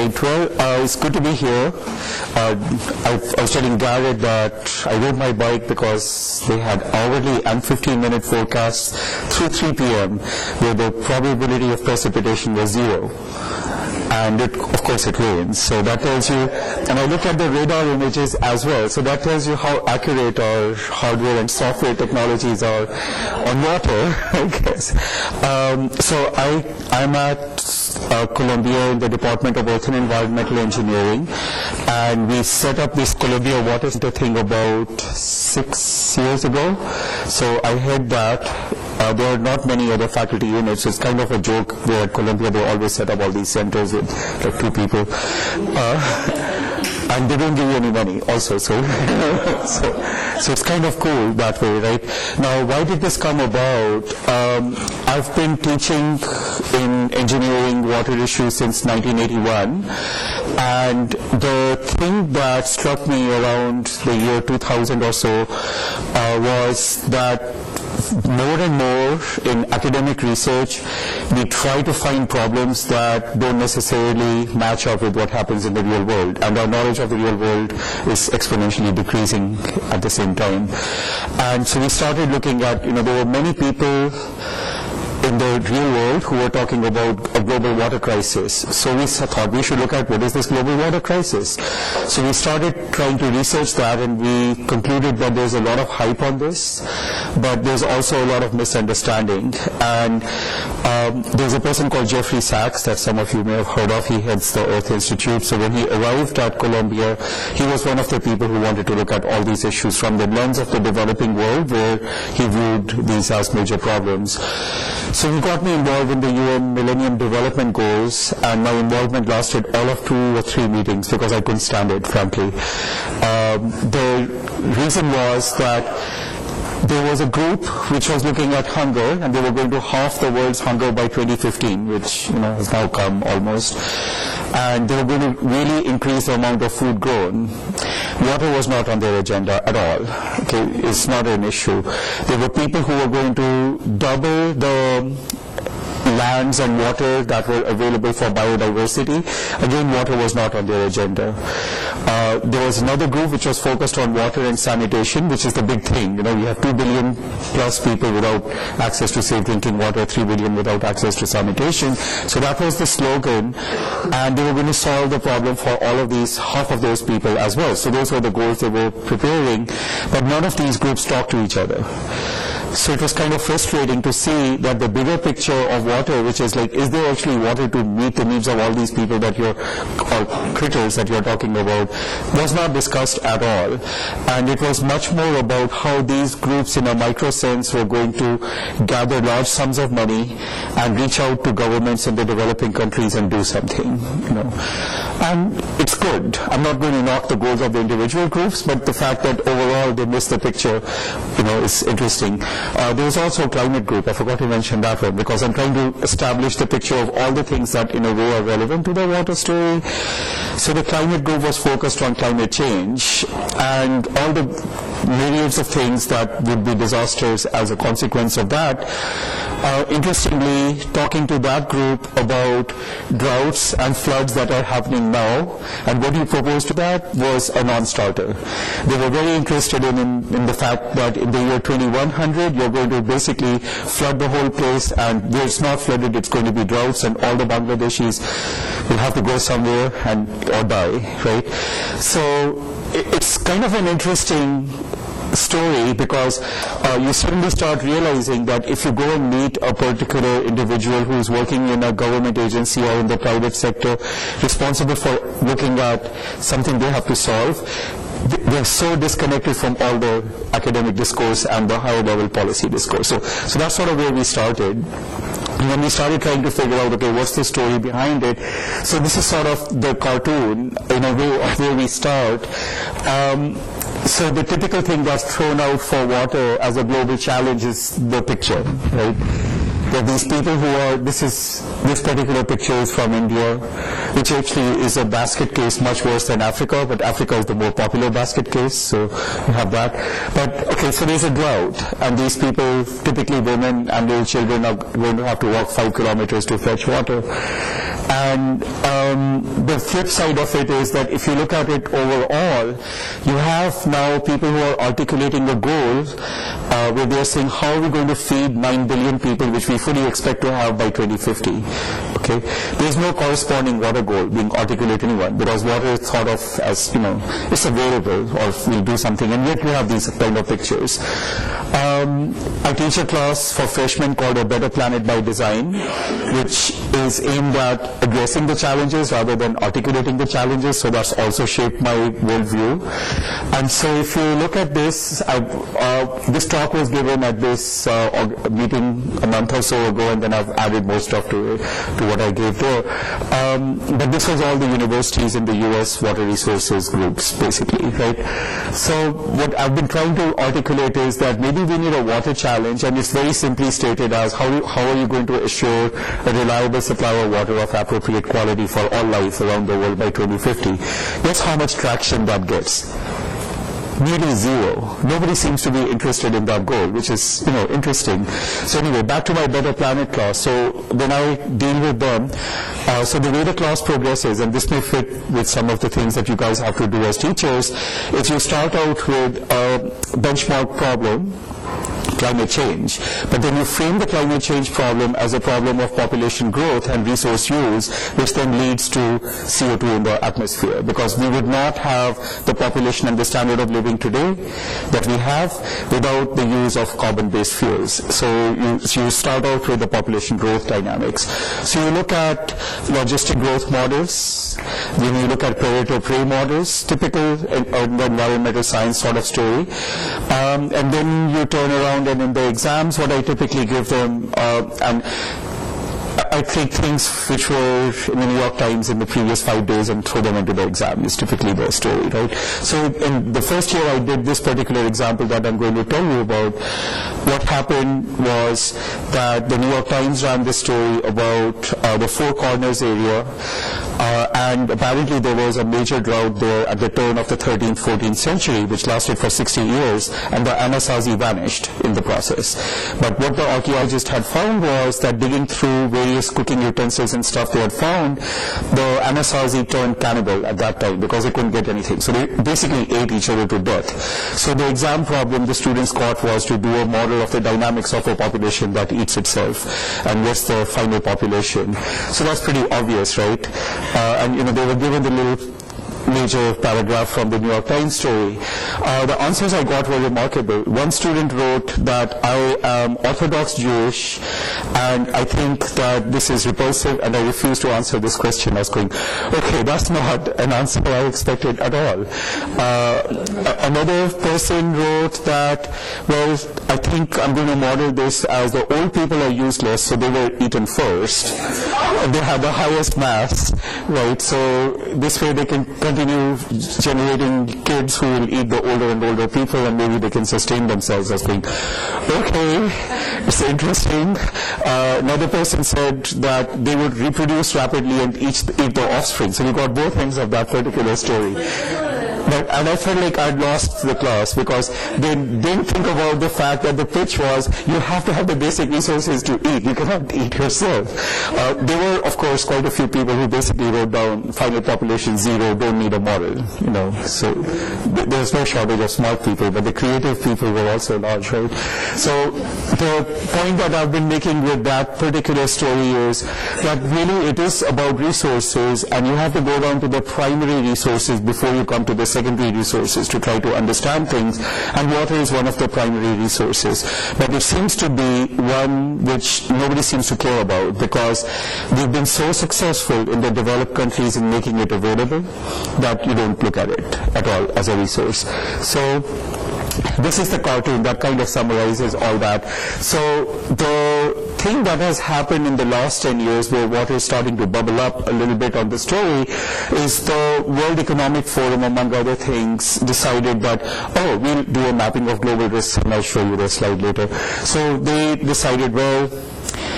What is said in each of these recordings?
right. Well, it's good to be here. I was telling Garrett that I rode my bike because they had hourly and 15-minute forecasts through 3 p.m. where the probability of precipitation was 0. And of course it rains. So that tells you, and I looked at the radar images as well, so that tells you how accurate our hardware and software technologies are on water, I guess. So I'm at Columbia in the Department of Earth and Environmental Engineering, and we set up this Columbia Water Center thing about 6 years ago. So I head that. There are not many other faculty units, so it's kind of a joke where at Columbia they always set up all these centers with like 2 people. And they don't give you any money also, so it's kind of cool that way, right? Now, why did this come about? I've been teaching in engineering water issues since 1981, and the thing that struck me around the year 2000 or so was that more and more in academic research, we try to find problems that don't necessarily match up with what happens in the real world. And our knowledge of the real world is exponentially decreasing at the same time. And so we started looking at, there were many people in the real world who were talking about a global water crisis. So we thought we should look at what is this global water crisis. So we started trying to research that, and we concluded that there's a lot of hype on this, but there's also a lot of misunderstanding. And there's a person called Jeffrey Sachs that some of you may have heard of. He heads the Earth Institute. So when he arrived at Columbia, he was one of the people who wanted to look at all these issues from the lens of the developing world, where he viewed these as major problems. So he got me involved in the UN Millennium Development Goals, and my involvement lasted all of 2 or 3 meetings because I couldn't stand it, frankly. The reason was that there was a group which was looking at hunger, and they were going to halve the world's hunger by 2015, which has now come almost. And they were going to really increase the amount of food grown. Water was not on their agenda at all. Okay, it's not an issue. There were people who were going to double the lands and water that were available for biodiversity. Again, water was not on their agenda. There was another group which was focused on water and sanitation, which is the big thing. We have 2 billion plus people without access to safe drinking water, 3 billion without access to sanitation. So that was the slogan, and they were going to solve the problem for all of these, half of those people as well. So those were the goals they were preparing, but none of these groups talked to each other. So it was kind of frustrating to see that the bigger picture of water, which is like, is there actually water to meet the needs of all these people or critters that you're talking about, was not discussed at all. And it was much more about how these groups in a micro sense were going to gather large sums of money and reach out to governments in the developing countries and do something, And it's good. I'm not going to knock the goals of the individual groups, but the fact that overall they missed the picture, is interesting. There was also a climate group. I forgot to mention that one because I'm trying to establish the picture of all the things that in a way are relevant to the water story. So the climate group was focused on climate change and all the myriads of things that would be disasters as a consequence of that. Interestingly, talking to that group about droughts and floods that are happening now, and what he proposed to that was a non-starter. They were very interested in the fact that in the year 2100, you're going to basically flood the whole place, and where it's not flooded, it's going to be droughts, and all the Bangladeshis will have to go somewhere or die, right? So it's kind of an interesting story because you suddenly start realizing that if you go and meet a particular individual who is working in a government agency or in the private sector responsible for looking at something they have to solve, they're so disconnected from all the academic discourse and the higher level policy discourse. So that's sort of where we started. And then we started trying to figure out, okay, what's the story behind it? So this is sort of the cartoon, in a way, of where we start. So the typical thing that's thrown out for water as a global challenge is the picture, right? There are these people who are, this particular picture is from India, which actually is a basket case much worse than Africa, but Africa is the more popular basket case, so you have that. But, okay, so there's a drought, and these people, typically women and little children, are going to have to walk 5 kilometers to fetch water. And the flip side of it is that if you look at it overall, you have now people who are articulating a goal where they're saying, how are we going to feed 9 billion people, which we fully expect to have by 2050? Okay, there's no corresponding water goal being articulated anywhere, because water is thought of as, it's a variable, or we'll do something, and yet we have these kind of pictures. I teach a class for freshmen called A Better Planet by Design, which is aimed at addressing the challenges rather than articulating the challenges, so that's also shaped my worldview. And so if you look at this, this talk was given at this meeting a month or so ago, and then I've added more stuff to it, to what I gave there. But this was all the universities in the US water resources groups, basically, right? So what I've been trying to articulate is that maybe we need a water challenge, and it's very simply stated as how are you going to assure a reliable supply of water of appropriate quality for all life around the world by 2050. Guess how much traction that gets? Nearly zero. Nobody seems to be interested in that goal, which is, interesting. So anyway, back to my Better Planet class. So when I deal with them, so the way the class progresses, and this may fit with some of the things that you guys have to do as teachers, is you start out with a benchmark problem, climate change, but then you frame the climate change problem as a problem of population growth and resource use, which then leads to CO2 in the atmosphere, because we would not have the population and the standard of living today that we have without the use of carbon-based fuels. So you start out with the population growth dynamics. So you look at logistic growth models, then you look at predator-prey models, typical environmental science sort of story, and then you turn around, and in the exams, what I typically give them, and I take things which were in the New York Times in the previous 5 days and throw them into the exam, is typically the story, right? So in the first year I did this particular example that I'm going to tell you about. What happened was that the New York Times ran this story about the Four Corners area, and apparently there was a major drought there at the turn of the 13th, 14th century, which lasted for 60 years, and the Anasazi vanished in the process. But what the archaeologists had found was that digging through various cooking utensils and stuff they had found, the Anasazi turned cannibal at that time because they couldn't get anything. So they basically ate each other to death. So the exam problem the students got was to do a model of the dynamics of a population that eats itself, and what's the final population. So that's pretty obvious, right? And they were given the little major paragraph from the New York Times story. The answers I got were remarkable. One student wrote that I am Orthodox Jewish, and I think that this is repulsive, and I refuse to answer this question. I was going, okay, that's not an answer I expected at all. Another person wrote that, well, I think I'm going to model this as the old people are useless, so they were eaten first. They have the highest mass, right? So this way they can continue generating kids who will eat the older and older people, and maybe they can sustain themselves as being, okay, it's interesting. Another person said that they would reproduce rapidly and eat the offspring. So we got both ends of that particular story. And I felt like I'd lost the class because they didn't think about the fact that the pitch was you have to have the basic resources to eat. You cannot eat yourself. There were, of course, quite a few people who basically wrote down final population 0, don't need a model. So there's no shortage of smart people, but the creative people were also large, right? So the point that I've been making with that particular story is that really it is about resources, and you have to go down to the primary resources before you come to the secondary resources to try to understand things, and water is one of the primary resources. But it seems to be one which nobody seems to care about because we've been so successful in the developed countries in making it available that you don't look at it at all as a resource. So this is the cartoon that kind of summarizes all that. So the thing that has happened in the last 10 years where water is starting to bubble up a little bit on the story is the World Economic Forum, among other things, decided that, we'll do a mapping of global risks, and I'll show you the slide later. So they decided, well,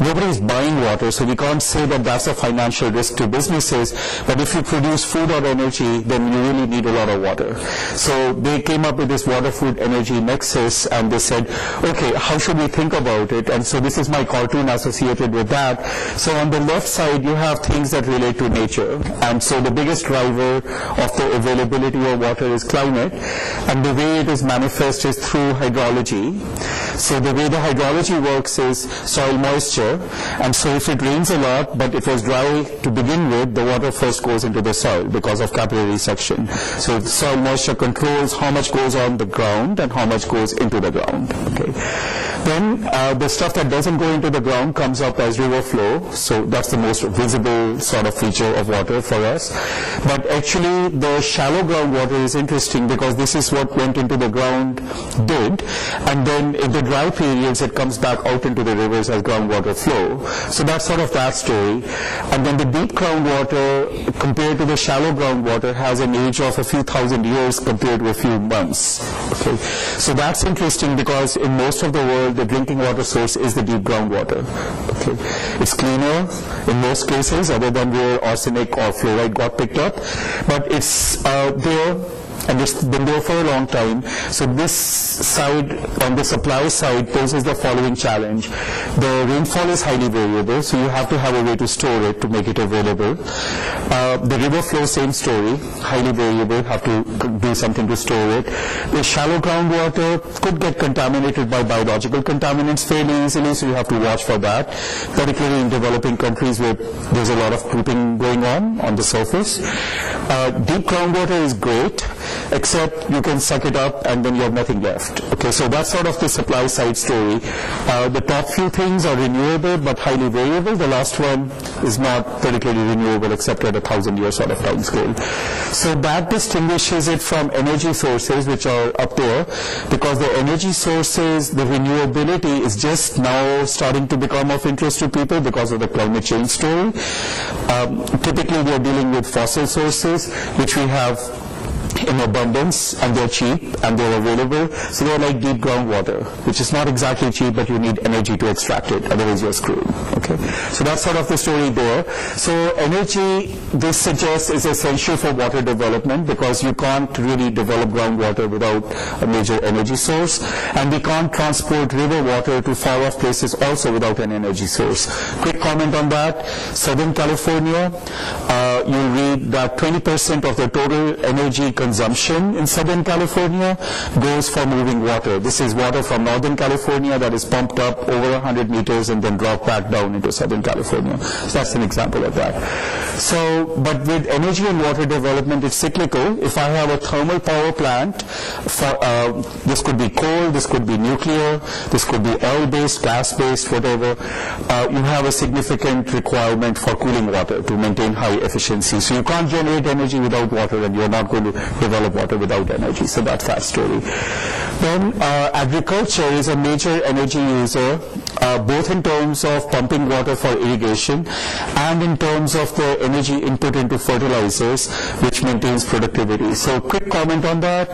nobody is buying water, so we can't say that that's a financial risk to businesses. But if you produce food or energy, then you really need a lot of water. So they came up with this water-food energy nexus, and they said, okay, how should we think about it? And so this is my cartoon associated with that. So on the left side, you have things that relate to nature. And so the biggest driver of the availability of water is climate. And the way it is manifest is through hydrology. So the way the hydrology works is soil moisture. And so if it rains a lot, but it was dry to begin with, the water first goes into the soil because of capillary suction. So soil moisture controls how much goes on the ground and how much goes into the ground. Okay. Then the stuff that doesn't go into the ground comes up as river flow. So that's the most visible sort of feature of water for us. But actually the shallow groundwater is interesting because this is what went into the ground did. And then in the dry periods it comes back out into the rivers as groundwater flow. So that's sort of that story. And then the deep groundwater compared to the shallow groundwater has an age of a few thousand years compared to a few months. Okay. So that's interesting because in most of the world the drinking water source is the deep groundwater. Okay. It's cleaner in most cases other than where arsenic or fluoride got picked up, but it's there. And it's been there for a long time. So this side, on the supply side, poses the following challenge. The rainfall is highly variable, so you have to have a way to store it to make it available. The river flow, same story, highly variable, have to do something to store it. The shallow groundwater could get contaminated by biological contaminants fairly easily, so you have to watch for that, particularly in developing countries where there's a lot of polluting going on the surface. Deep groundwater is great, except you can suck it up and then you have nothing left. Okay, so that's sort of the supply side story. The top few things are renewable but highly variable. The last one is not particularly renewable except at 1,000-year sort of time scale. So that distinguishes it from energy sources which are up there, because the energy sources, the renewability is just now starting to become of interest to people because of the climate change story. Typically we are dealing with fossil sources which we have in abundance, and they're cheap and they're available, so they're like deep groundwater, which is not exactly cheap, but you need energy to extract it, otherwise you're screwed. Okay, so that's sort of the story there. So energy, this suggests, is essential for water development because you can't really develop groundwater without a major energy source, and we can't transport river water to far off places also without an energy source. Quick comment on that. Southern California, you'll read that 20% of the total energy consumption in Southern California goes for moving water. This is water from Northern California that is pumped up over 100 meters and then dropped back down into Southern California. So that's an example of that. So, but with energy and water development, it's cyclical. If I have a thermal power plant, this could be coal, this could be nuclear, this could be oil-based, gas-based, whatever, you have a significant requirement for cooling water to maintain high efficiency. So you can't generate energy without water, and you're not going to develop water without energy. So that's that story. Then agriculture is a major energy user, both in terms of pumping water for irrigation and in terms of the energy input into fertilizers, which maintains productivity. So quick comment on that.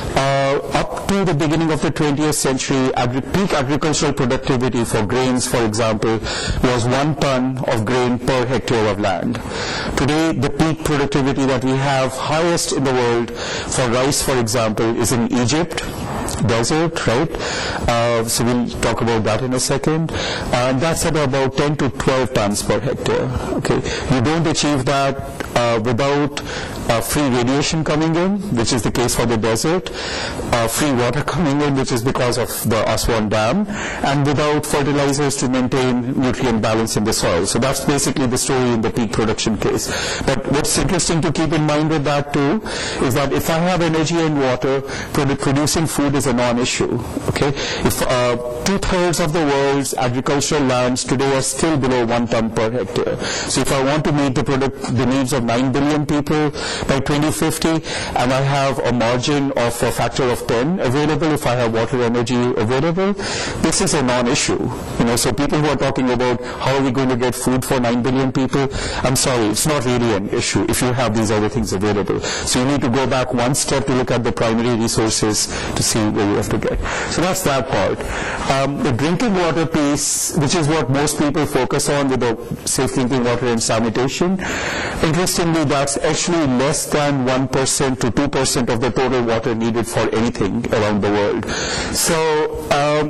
Up to the beginning of the 20th century, peak agricultural productivity for grains, for example, was 1 ton of grain per hectare of land. Today, the peak productivity that we have, highest in the world for rice, for example, is in Egypt. Desert, right? So we'll talk about that in a second. That's at about 10 to 12 tons per hectare. Okay, you don't achieve that without free radiation coming in, which is the case for the desert, free water coming in, which is because of the Aswan Dam, and without fertilizers to maintain nutrient balance in the soil. So that's basically the story in the peak production case. But what's interesting to keep in mind with that too is that if I have energy and water, producing food is a non-issue. Okay, if 2/3 of the world's agricultural lands today are still below 1 ton per hectare. So if I want to meet the needs of 9 billion people by 2050, and I have a margin of a factor of 10 available if I have water energy available, this is a non-issue. So people who are talking about how are we going to get food for 9 billion people, I'm sorry, it's not really an issue if you have these other things available. So you need to go back one step to look at the primary resources to see where you have to get. So that's that part. The drinking water piece, which is what most people focus on with the safe drinking water and sanitation, interestingly, that's actually less than 1% to 2% of the total water needed for anything around the world. So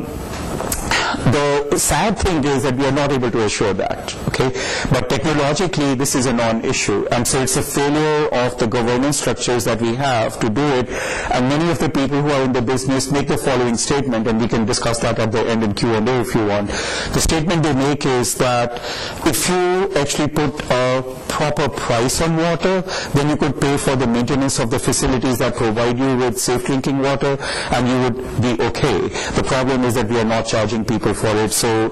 the sad thing is that we are not able to assure that, okay? But technologically, this is a non-issue, and so it's a failure of the governance structures that we have to do it, and many of the people who are in the business make the following statement, and we can discuss that at the end in Q&A if you want. The statement they make is that if you actually put a proper price on water, then you could pay for the maintenance of the facilities that provide you with safe drinking water, and you would be okay. The problem is that we are not charging people for it, so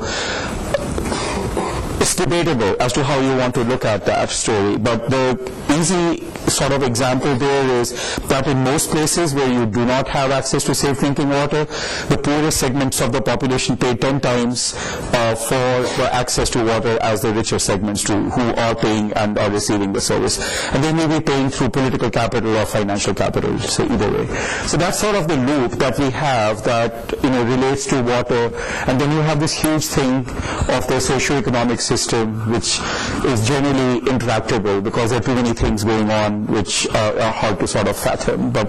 it's debatable as to how you want to look at that story, but the easy sort of example there is that in most places where you do not have access to safe drinking water, the poorest segments of the population pay 10 times for the access to water as the richer segments do, who are paying and are receiving the service. And they may be paying through political capital or financial capital, so either way. So that's sort of the loop that we have that relates to water. And then you have this huge thing of the socioeconomic system, which is generally intractable because there are too many things going on which are hard to sort of fathom. But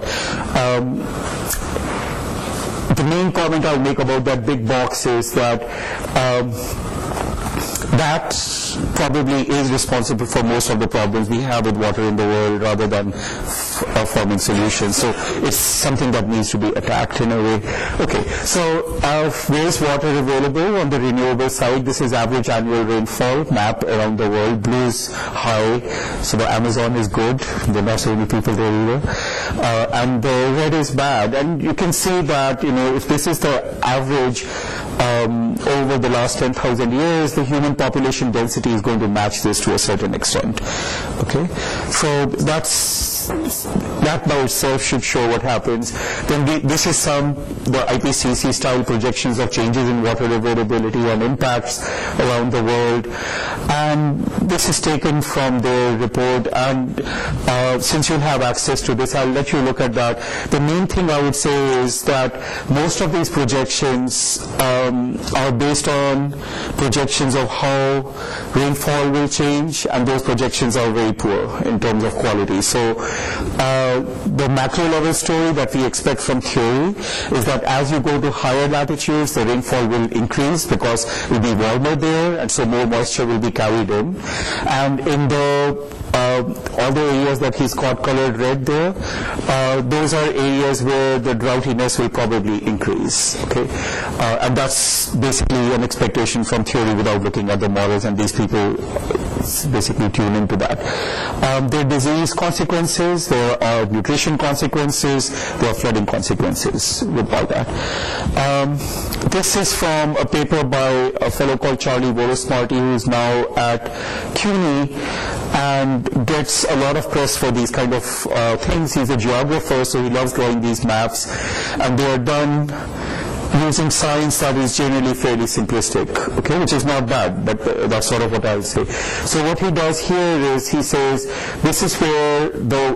the main comment I'll make about that big box is that that probably is responsible for most of the problems we have with water in the world rather than forming solutions. So it's something that needs to be attacked in a way. Okay, so where is water available on the renewable side? This is average annual rainfall map around the world. Blue is high, so the Amazon is good. There are not so many people there either. And the red is bad. And you can see that, if this is the average over the last 10,000 years, the human population density is going to match this to a certain extent. Okay, so that by itself should show what happens. Then this is the IPCC style projections of changes in water availability and impacts around the world, and this is taken from their report. And since you have access to this, I'll let you look at that. The main thing I would say is that most of these projections are based on projections of how rainfall will change, and those projections are very poor in terms of quality. So the macro level story that we expect from theory is that as you go to higher latitudes, the rainfall will increase because it will be warmer there, and so more moisture will be carried in. And in all the areas that he's got colored red there, those are areas where the droughtiness will probably increase. Okay, and that's basically an expectation from theory without looking at the models, and these people basically tune into that. There are disease consequences, there are nutrition consequences, there are flooding consequences with all that. This is from a paper by a fellow called Charlie Voros-Marty, who is now at CUNY and gets a lot of press for these kind of things. He's a geographer, so he loves drawing these maps, and they are done using science that is generally fairly simplistic, okay, which is not bad, but that's sort of what I'll say. So what he does here is he says this is where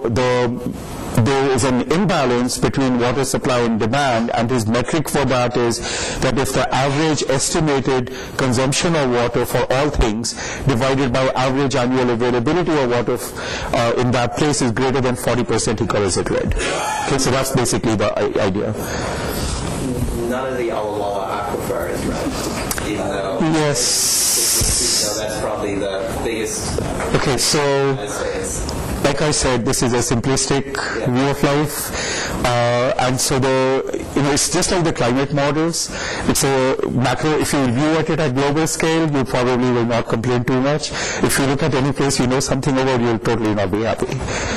there is an imbalance between water supply and demand, and his metric for that is that if the average estimated consumption of water for all things divided by average annual availability of water in that place is greater than 40%, he colors it red. Okay, so that's basically the idea. None of the Ala Walla aquifer is red, even though that's probably the biggest. Okay, so like I said, this is a simplistic view of life, and so it's just like the climate models. It's a macro. If you view at it at global scale, you probably will not complain too much. If you look at any place you know something about, you'll totally not be happy.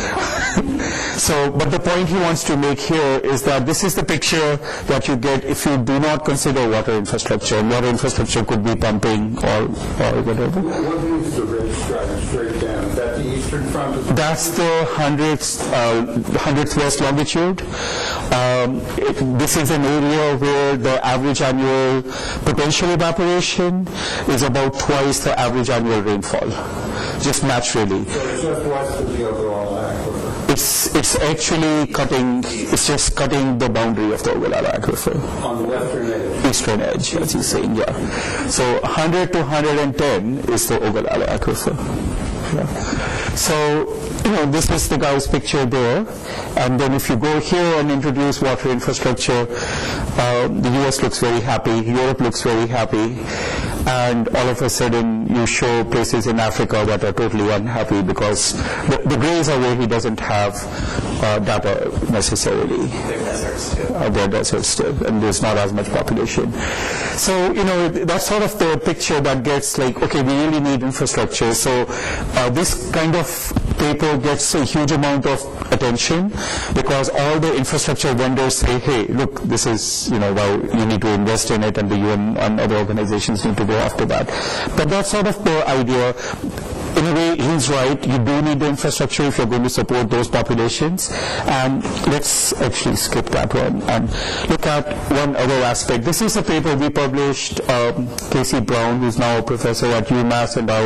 So, but the point he wants to make here is that this is the picture that you get if you do not consider water infrastructure. Water infrastructure could be pumping or whatever. One thing is the red stripe straight down. Is that the eastern eastern front of the... That's the 100th west longitude. This is an area where the average annual potential evaporation is about twice the average annual rainfall, just naturally. So it's just west of the overall aquifer. It's actually just cutting the boundary of the Ogallala Aquifer. On the western edge. Eastern edge, as he's saying, yeah. So 100 to 110 is the Ogallala Aquifer. Yeah. So, this is the guy's picture there. And then if you go here and introduce water infrastructure, the US looks very happy, Europe looks very happy, and all of a sudden you show places in Africa that are totally unhappy because the grays are where he doesn't have data necessarily. They're deserts too. They're deserts too, and there's not as much population. So, that's sort of the picture that gets like, okay, we really need infrastructure. So this kind of paper gets a huge amount of attention because all the infrastructure vendors say, hey, look, this is, why you need to invest in it, and the UN and other organizations need to go after that. But that's sort of the idea. In a way, he's right. You do need the infrastructure if you're going to support those populations. And let's actually skip that one and look at one other aspect. This is a paper we published, Casey Brown, who's now a professor at UMass, and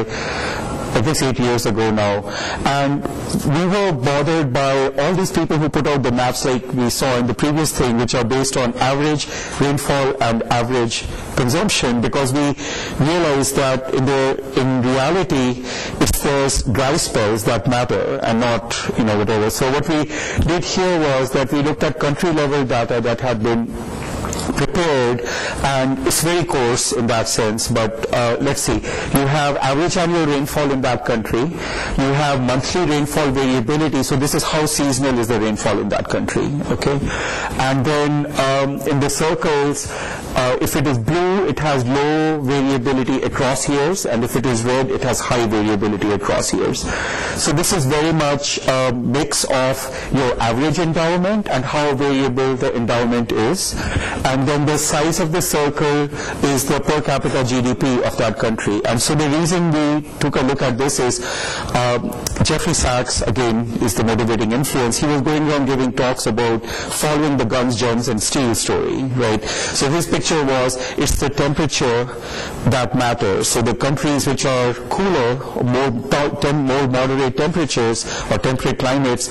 I guess 8 years ago now. And we were bothered by all these people who put out the maps like we saw in the previous thing, which are based on average rainfall and average consumption, because we realized that in reality, it's those dry spells that matter and not, whatever. So what we did here was that we looked at country level data that had been prepared, and it's very coarse in that sense, but let's see. You have average annual rainfall in that country. You have monthly rainfall variability, so this is how seasonal is the rainfall in that country, okay? And then in the circles, if it is blue, it has low variability across years, and if it is red, it has high variability across years. So this is very much a mix of your average endowment and how variable the endowment is. And then the size of the circle is the per capita GDP of that country. And so the reason we took a look at this is Jeffrey Sachs, again, is the motivating influence. He was going around giving talks about following the guns, germs, and steel story, right? So his picture was, it's the temperature that matters. So the countries which are cooler, more moderate temperatures or temperate climates,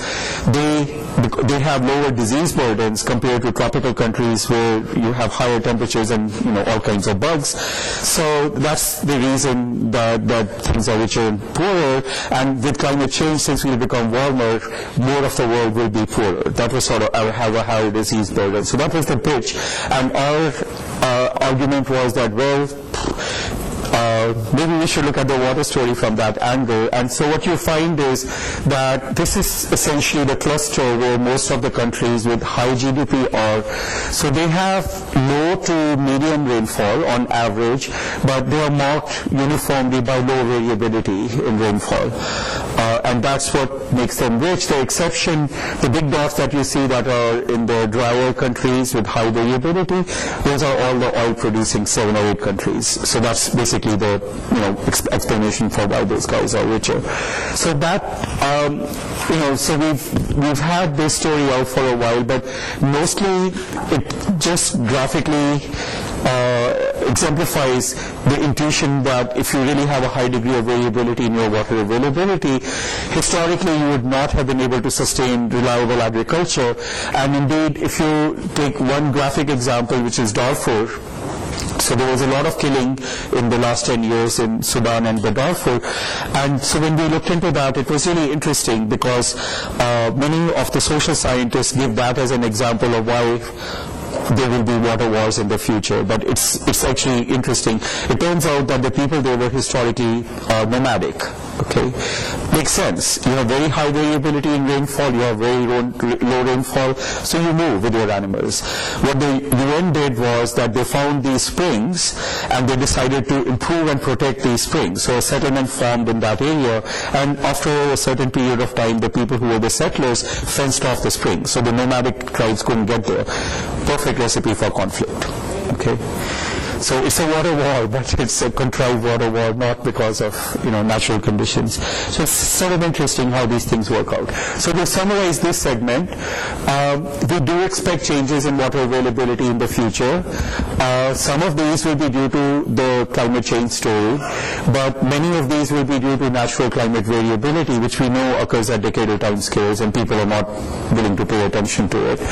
they have lower disease burdens compared to tropical countries where you have higher temperatures and all kinds of bugs. So that's the reason that things are richer and poorer. And with climate change, since we become warmer, more of the world will be poorer. That was sort of have a higher disease burden. So that was the pitch. And our argument was that, well, maybe we should look at the water story from that angle. And so what you find is that this is essentially the cluster where most of the countries with high GDP are. So they have low to medium rainfall on average, but they are marked uniformly by low variability in rainfall. And that's what makes them rich. The exception, the big dots that you see that are in the drier countries with high variability, those are all the oil-producing 7 or 8 countries. So that's basically the explanation for why those guys are richer. So that so we've had this story out for a while, but mostly it just graphically exemplifies the intuition that if you really have a high degree of variability in your water availability, historically you would not have been able to sustain reliable agriculture. And indeed, if you take one graphic example, which is Darfur, so there was a lot of killing in the last 10 years in Sudan and the Darfur. And so when we looked into that, it was really interesting because many of the social scientists give that as an example of why there will be water wars in the future. But it's actually interesting. It turns out that the people there were historically nomadic. Okay, makes sense. You have very high variability in rainfall, you have very low rainfall, so you move with your animals. What the UN did was that they found these springs and they decided to improve and protect these springs. So a settlement formed in that area, and after a certain period of time, the people who were the settlers fenced off the springs, so the nomadic tribes couldn't get there. Perfect recipe for conflict. Okay. So it's a water war, but it's a contrived water war, not because of natural conditions. So it's sort of interesting how these things work out. So to summarize this segment, we do expect changes in water availability in the future. Some of these will be due to the climate change story, but many of these will be due to natural climate variability, which we know occurs at decadal time scales, and people are not willing to pay attention to it.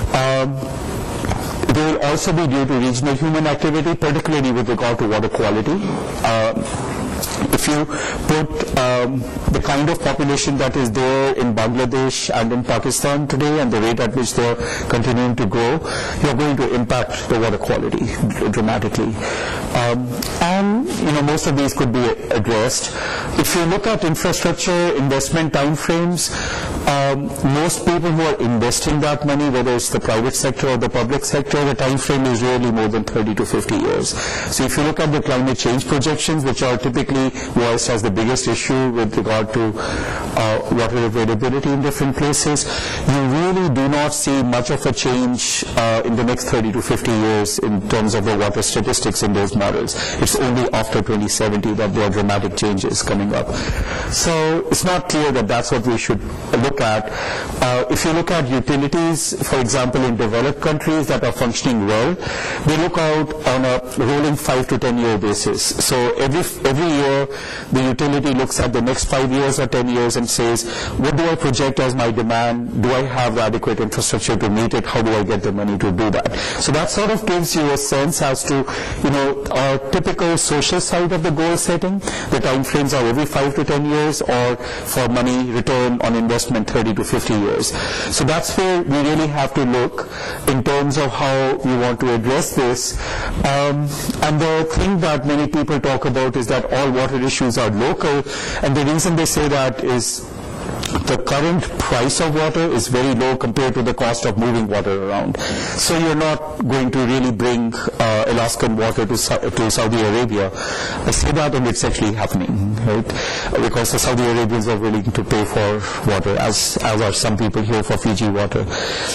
They will also be due to regional human activity, particularly with regard to water quality. If you put the kind of population that is there in Bangladesh and in Pakistan today and the rate at which they're continuing to grow, you're going to impact the water quality dramatically. And most of these could be addressed. If you look at infrastructure investment timeframes, most people who are investing that money, whether it's the private sector or the public sector, the time frame is really more than 30 to 50 years. So if you look at the climate change projections, which are typically voiced as the biggest issue with regard to water availability in different places, you really do not see much of a change in the next 30 to 50 years in terms of the water statistics in those models. It's only after 2070 that there are dramatic changes coming up. So it's not clear that that's what we should look at. If you look at utilities, for example, in developed countries that are functioning well, they look out on a rolling 5 to 10 year basis. So every year, the utility looks at the next 5 years or 10 years and says, what do I project as my demand? Do I have adequate infrastructure to meet it? How do I get the money to do that? So that sort of gives you a sense as to, our typical social side of the goal setting. The time frames are every 5 to 10 years, or for money return on investment 30 to 50 years. So that's where we really have to look in terms of how we want to address this. And the thing that many people talk about is that all water issues are local, and the reason they say that is the current price of water is very low compared to the cost of moving water around. So you're not going to really bring Alaskan water to Saudi Arabia. I say that, and it's actually happening, right? Because the Saudi Arabians are willing to pay for water, as are some people here for Fiji water.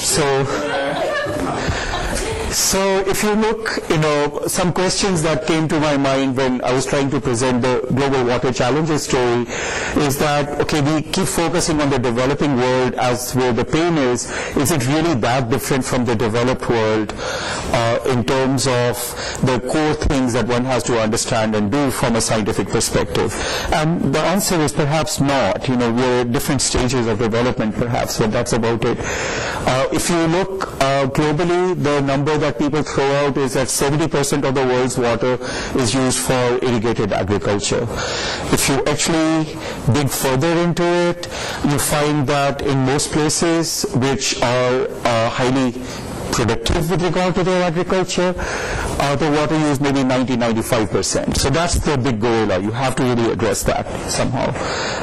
So if you look, some questions that came to my mind when I was trying to present the global water challenges story is that, okay, we keep focusing on the developing world as where the pain is it really that different from the developed world in terms of the core things that one has to understand and do from a scientific perspective? And the answer is perhaps not. We're at different stages of development perhaps, but that's about it. If you look globally, the number that people throw out is that 70% of the world's water is used for irrigated agriculture. If you actually dig further into it, you find that in most places which are highly productive with regard to their agriculture, the water use maybe 90-95%. So that's the big gorilla. You have to really address that somehow.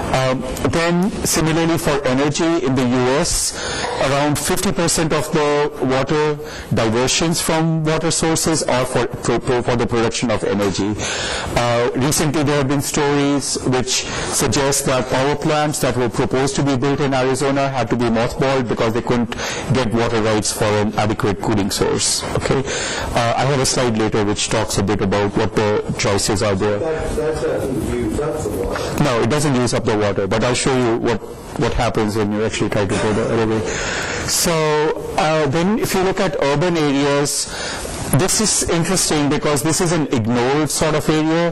Then similarly for energy in the US, around 50% of the water diversions from water sources are for the production of energy. Recently there have been stories which suggest that power plants that were proposed to be built in Arizona had to be mothballed because they couldn't get water rights for an adequate cooling source. Okay, I have a slide later which talks a bit about what the choices are there. That doesn't use up the water. No, it doesn't use up the water, but I'll show you what happens when you actually try to go the other way. So then if you look at urban areas, this is interesting because this is an ignored sort of area.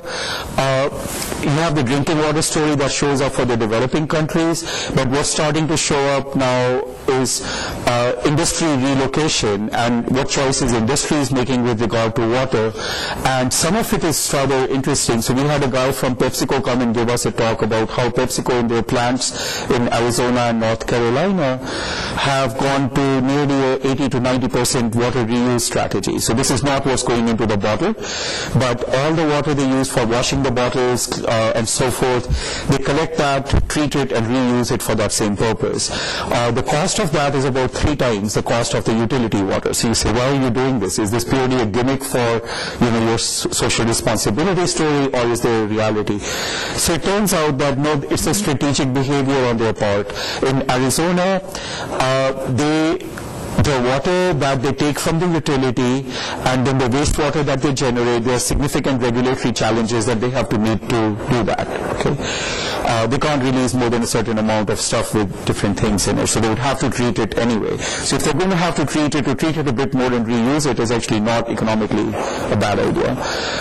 You have the drinking water story that shows up for the developing countries, but what's starting to show up now is industry relocation and what choices industry is making with regard to water. And some of it is rather interesting. So we had a guy from PepsiCo come and give us a talk about how PepsiCo in their plants in Arizona and North Carolina have gone to nearly a 80 to 90% water reuse strategy. So this is not what's going into the bottle, but all the water they use for washing the bottles and so forth, they collect that, treat it, and reuse it for that same purpose. The cost of that is about 3 times the cost of the utility water. So you say, why are you doing this? Is this purely a gimmick for your social responsibility story, or is there a reality? So it turns out that no, it's a strategic behavior on their part. In Arizona, the water that they take from the utility and then the wastewater that they generate, there are significant regulatory challenges that they have to meet to do that. Okay, they can't release more than a certain amount of stuff with different things in it, so they would have to treat it anyway. So if they're going to have to treat it a bit more and reuse it is actually not economically a bad idea.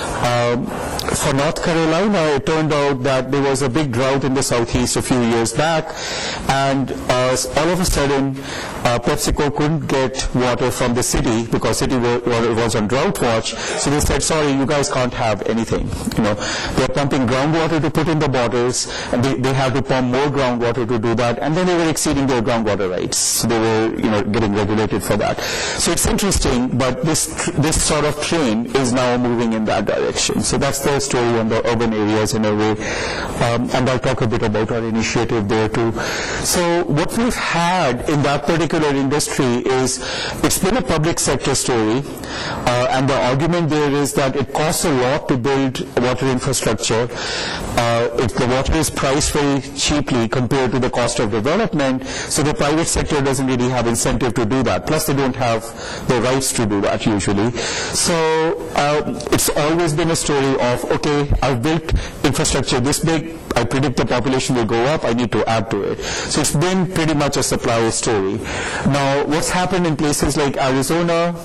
For North Carolina, it turned out that there was a big drought in the southeast a few years back, and all of a sudden PepsiCo couldn't get water from the city because city was on drought watch. So they said, sorry, you guys can't have anything. They're pumping groundwater to put in the bottles, and they had to pump more groundwater to do that, and then they were exceeding their groundwater rights. So they were getting regulated for that. So it's interesting, but this sort of train is now moving in that direction. So that's the story on the urban areas in a way, and I'll talk a bit about our initiative there too. So what we've had in that particular industry is it's been a public sector story, and the argument there is that it costs a lot to build water infrastructure. If the water is priced very cheaply compared to the cost of development, so the private sector doesn't really have incentive to do that. Plus they don't have the rights to do that usually. So it's always been a story of, okay, I've built infrastructure this big, I predict the population will go up, I need to add to it. So it's been pretty much a supply story. Now, what's happened in places like Arizona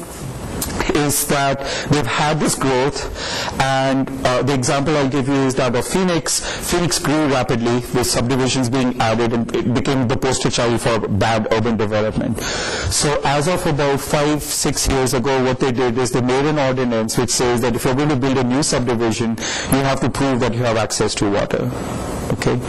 is that they've had this growth, and the example I'll give you is that of Phoenix. Phoenix grew rapidly with subdivisions being added, and it became the poster child for bad urban development. So as of about 5-6 years ago, what they did is they made an ordinance which says that if you're going to build a new subdivision, you have to prove that you have access to water. Okay,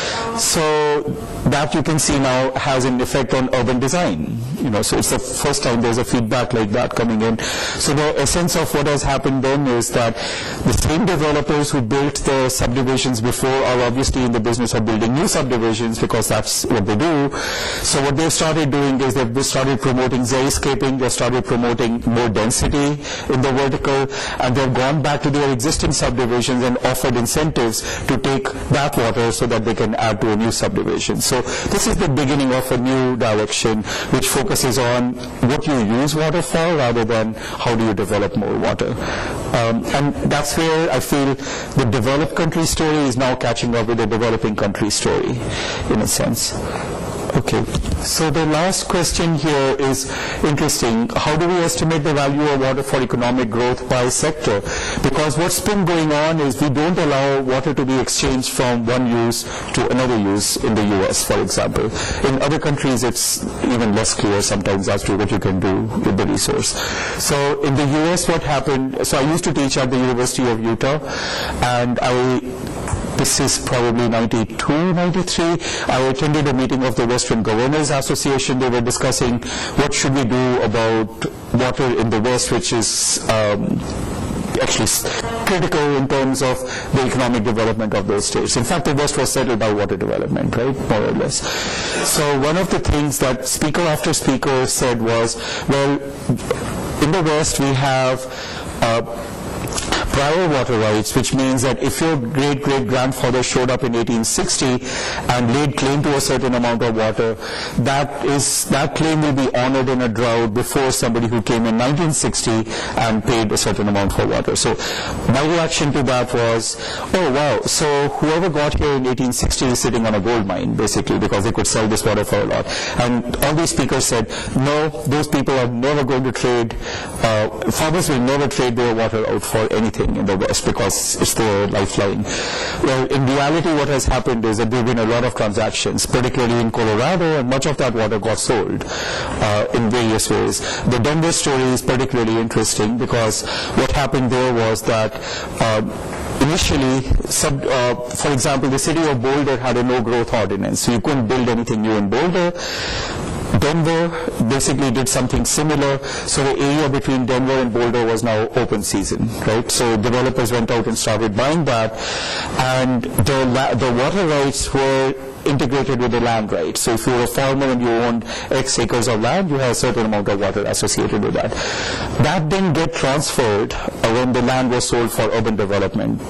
so that you can see now has an effect on urban design. So it's the first time there's a feedback like that coming in. So the essence of what has happened then is that the same developers who built the subdivisions before are obviously in the business of building new subdivisions because that's what they do. So what they've started doing is they've started promoting xeriscaping, they've started promoting more density in the vertical, and they've gone back to their existing subdivisions and offered incentives to take that water so that they can add to a new subdivision. So this is the beginning of a new direction which focuses on what you use water for rather than how do you develop more water. And that's where I feel the developed country story is now catching up with the developing country story in a sense. Okay, so the last question here is interesting. How do we estimate the value of water for economic growth by sector? Because what's been going on is we don't allow water to be exchanged from one use to another use in the US, for example. In other countries, it's even less clear sometimes as to what you can do with the resource. So in the US, what happened, so I used to teach at the University of Utah, and this is probably 92, 93. I attended a meeting of the Western Governors Association. They were discussing what should we do about water in the West, which is actually critical in terms of the economic development of those states. In fact, the West was settled by water development, right, more or less. So one of the things that speaker after speaker said was, well, in the West we have prior water rights, which means that if your great-great-grandfather showed up in 1860 and laid claim to a certain amount of water, that claim will be honored in a drought before somebody who came in 1960 and paid a certain amount for water. So my reaction to that was, oh wow, so whoever got here in 1860 is sitting on a gold mine, basically, because they could sell this water for a lot. And all these speakers said, no, those people are never going to trade, farmers will never trade their water out for anything in the West because it's their lifeline. Well, in reality, what has happened is that there have been a lot of transactions, particularly in Colorado, and much of that water got sold in various ways. The Denver story is particularly interesting because what happened there was that initially, for example, the city of Boulder had a no-growth ordinance, so you couldn't build anything new in Boulder. Denver basically did something similar, so the area between Denver and Boulder was now open season, right? So developers went out and started buying that, and the water rights were integrated with the land rights. So if you were a farmer and you owned X acres of land, you had a certain amount of water associated with that. That didn't get transferred when the land was sold for urban development.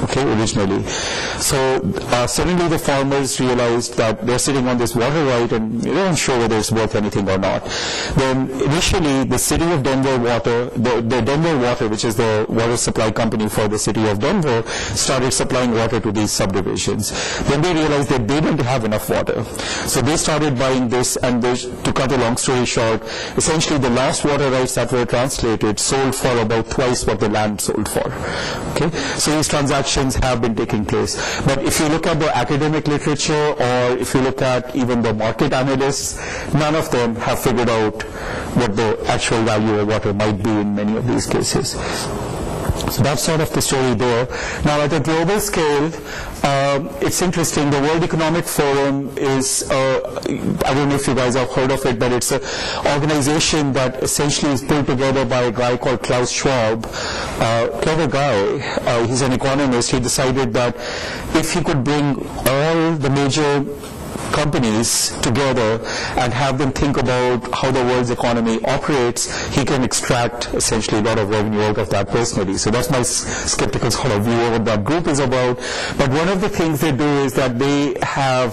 okay, originally. So suddenly the farmers realized that they're sitting on this water right and they weren't sure whether it's worth anything or not. Then initially the city of Denver Water, the Denver Water, which is the water supply company for the city of Denver, started supplying water to these subdivisions. Then they realized that they didn't have enough water. So they started buying this, and to cut a long story short, essentially the last water rights that were translated sold for about twice what the land sold for. Okay? So these transactions have been taking place. But if you look at the academic literature, or if you look at even the market analysts, none of them have figured out what the actual value of water might be in many of these cases. So that's sort of the story there. Now at a global scale, it's interesting. The World Economic Forum is, I don't know if you guys have heard of it, but it's an organization that essentially is put together by a guy called Klaus Schwab. Clever guy. He's an economist. He decided that if he could bring all the major companies together and have them think about how the world's economy operates, he can extract essentially a lot of revenue out of that personally. So that's my skeptical sort of view of what that group is about. But one of the things they do is that they have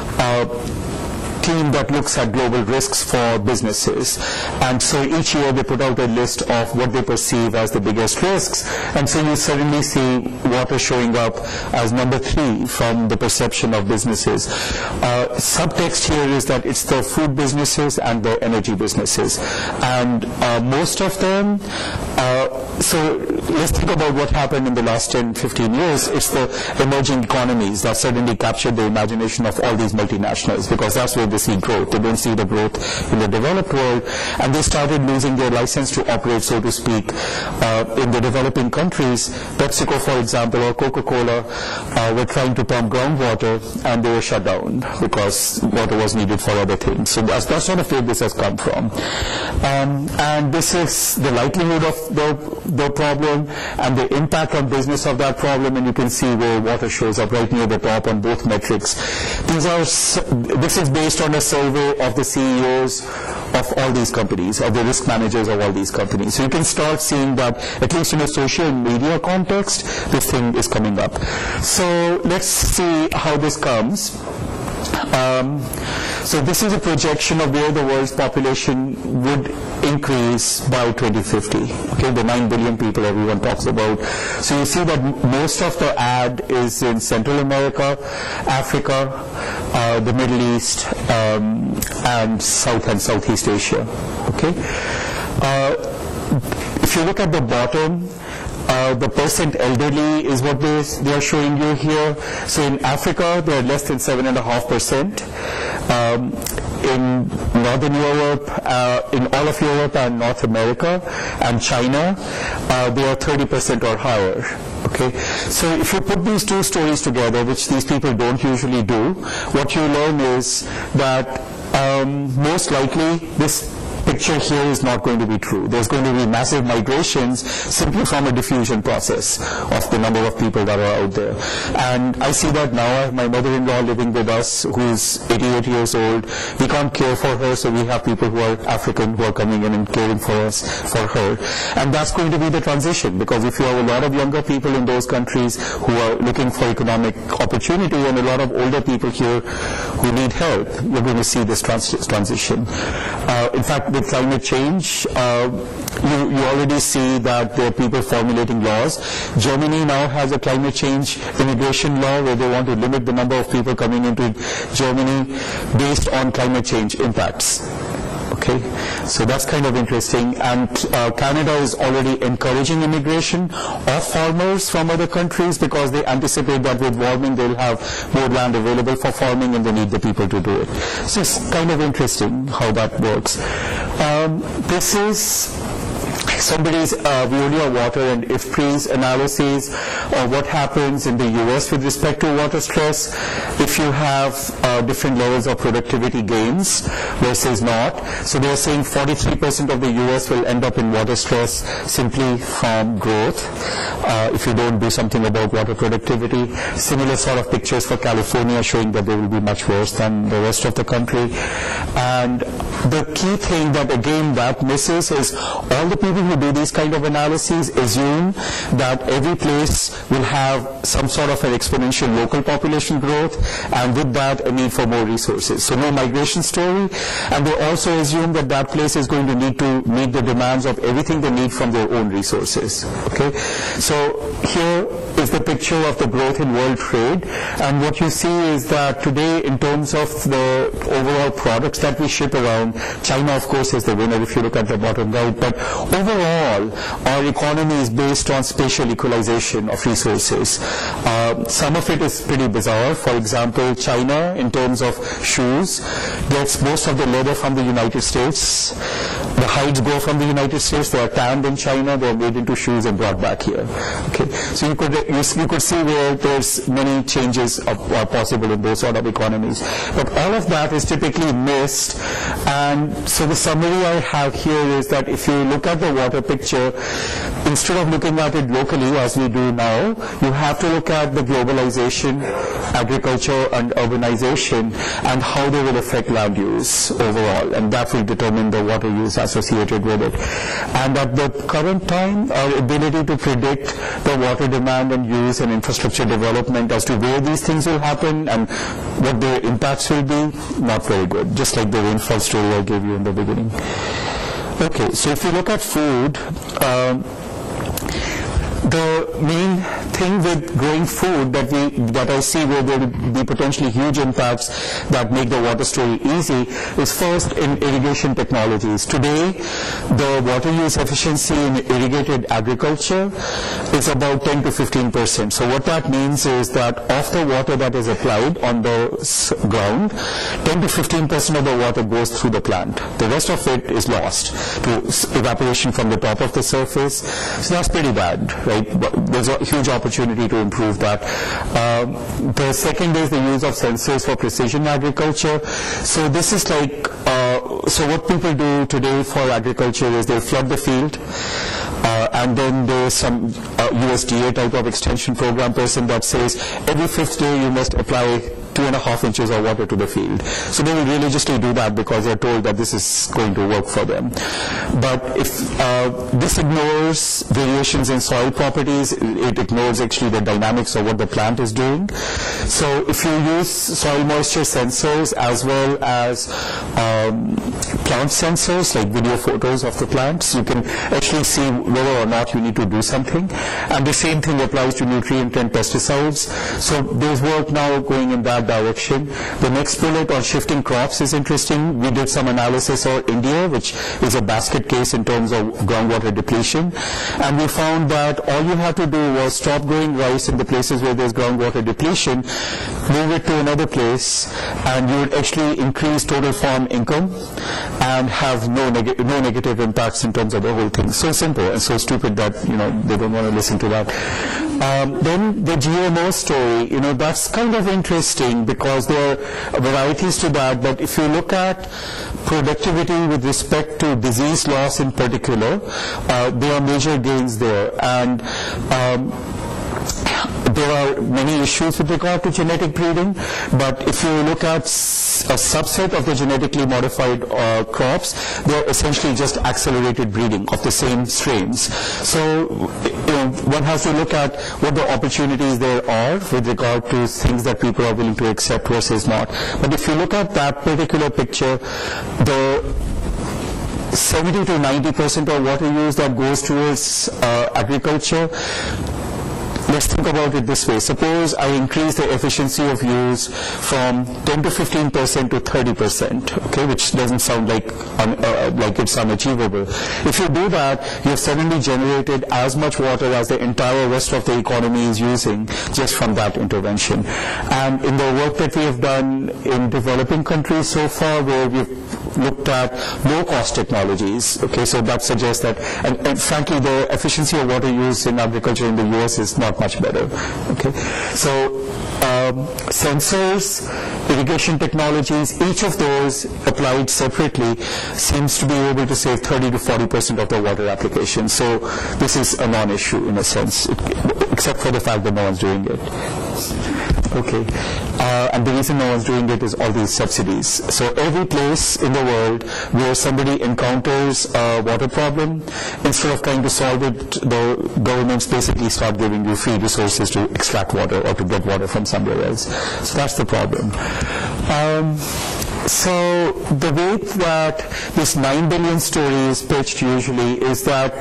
team that looks at global risks for businesses. And so each year they put out a list of what they perceive as the biggest risks. And so you suddenly see water showing up as number 3 from the perception of businesses. Subtext here is that it's the food businesses and the energy businesses. And most of them, so let's think about what happened in the last 10, 15 years. It's the emerging economies that suddenly captured the imagination of all these multinationals, because that's where they see growth. They don't see the growth in the developed world, and they started losing their license to operate, so to speak, in the developing countries. PepsiCo, for example, or Coca-Cola were trying to pump groundwater, and they were shut down because water was needed for other things. So that's sort of where this has come from. And this is the likelihood of the problem and the impact on business of that problem, and you can see where water shows up right near the top on both metrics. This is based on a survey of the CEOs of all these companies, of the risk managers of all these companies. So you can start seeing that, at least in a social media context, this thing is coming up. So let's see how this comes. So this is a projection of where the world's population would increase by 2050. Okay, the 9 billion people everyone talks about. So you see that most of the ad is in Central America, Africa, the Middle East, and South and Southeast Asia. Okay. If you look at the bottom, the percent elderly is what they are showing you here. So in Africa, they are less than 7.5%. In Northern Europe, in all of Europe and North America and China, they are 30% or higher. Okay, so if you put these two stories together, which these people don't usually do, what you learn is that most likely this picture here is not going to be true. There's going to be massive migrations simply from a diffusion process of the number of people that are out there. And I see that now. I have my mother-in-law living with us who is 88 years old. We can't care for her, so we have people who are African who are coming in and caring for us, for her. And that's going to be the transition, because if you have a lot of younger people in those countries who are looking for economic opportunity and a lot of older people here who need help, you're going to see this transition. In fact, with climate change, you already see that there are people formulating laws. Germany now has a climate change immigration law where they want to limit the number of people coming into Germany based on climate change impacts. Okay, so that's kind of interesting. And Canada is already encouraging immigration of farmers from other countries because they anticipate that with warming they'll have more land available for farming and they need the people to do it. So it's kind of interesting how that works. This is somebody's Veolia water and IFPRI's analysis of what happens in the US with respect to water stress if you have different levels of productivity gains versus not. So they're saying 43% of the US will end up in water stress simply from growth if you don't do something about water productivity. Similar sort of pictures for California showing that they will be much worse than the rest of the country. And the key thing that again that misses is all the people who who do these kind of analyses assume that every place will have some sort of an exponential local population growth, and with that a need for more resources. So no migration story, and they also assume that that place is going to need to meet the demands of everything they need from their own resources. Okay, so here is the picture of the growth in world trade, and what you see is that today, in terms of the overall products that we ship around, China of course is the winner if you look at the bottom right, but overall our economy is based on spatial equalization of resources. Some of it is pretty bizarre. For example, China, in terms of shoes, gets most of the leather from the United States. The hides go from the United States, they are tanned in China, they are made into shoes and brought back here. Okay, so you could see where there's many changes are possible in those sort of economies. But all of that is typically missed, and so the summary I have here is that if you look at the water picture, instead of looking at it locally as we do now, you have to look at the globalization, agriculture and urbanization, and how they will affect land use overall, and that will determine the water use associated with it. And at the current time, our ability to predict the water demand and use and infrastructure development as to where these things will happen and what their impacts will be, not very good, just like the rainfall story I gave you in the beginning. Okay, so if you look at food, the main thing with growing food that I see where there will be potentially huge impacts that make the water story easy is first in irrigation technologies. Today, the water use efficiency in irrigated agriculture is about 10 to 15%. So what that means is that of the water that is applied on the ground, 10 to 15% of the water goes through the plant. The rest of it is lost to evaporation from the top of the surface. So that's pretty bad, right? There's a huge opportunity to improve that. The second is the use of sensors for precision agriculture. So this is like, so what people do today for agriculture is they flood the field, and then there's some USDA type of extension program person that says every 5th day you must apply 2.5 inches of water to the field. So they will religiously do that because they're told that this is going to work for them. But if this ignores variations in soil properties, it ignores actually the dynamics of what the plant is doing. So if you use soil moisture sensors as well as plant sensors like video photos of the plants, you can actually see whether or not you need to do something. And the same thing applies to nutrient and pesticides. So there's work now going in that direction. The next bullet on shifting crops is interesting. We did some analysis on India, which is a basket case in terms of groundwater depletion, and we found that all you have to do was stop growing rice in the places where there's groundwater depletion, move it to another place, and you would actually increase total farm income and have no negative impacts in terms of the whole thing. So simple and so stupid that they don't want to listen to that. Then the GMO story, that's kind of interesting because there are varieties to that, but if you look at productivity with respect to disease loss in particular, there are major gains there. And there are many issues with regard to genetic breeding, but if you look at a subset of the genetically modified crops, they're essentially just accelerated breeding of the same strains. So one has to look at what the opportunities there are with regard to things that people are willing to accept versus not. But if you look at that particular picture, the 70 to 90% of water use that goes towards agriculture, let's think about it this way. Suppose I increase the efficiency of use from 10 to 15% to 30%, okay, which doesn't sound like it's unachievable. If you do that, you've suddenly generated as much water as the entire rest of the economy is using just from that intervention. And in the work that we have done in developing countries so far, where we've looked at low-cost technologies, okay, so that suggests that, and frankly, the efficiency of water use in agriculture in the U.S. is not much better. Okay, so sensors, irrigation technologies, each of those applied separately seems to be able to save 30 to 40% of the water application. So this is a non-issue in a sense, except for the fact that no one's doing it. Okay, and the reason no one's doing it is all these subsidies. So every place in the world where somebody encounters a water problem, instead of trying to solve it, the governments basically start giving you free resources to extract water or to get water from somewhere else. So that's the problem. So the way that this 9 billion story is pitched usually is that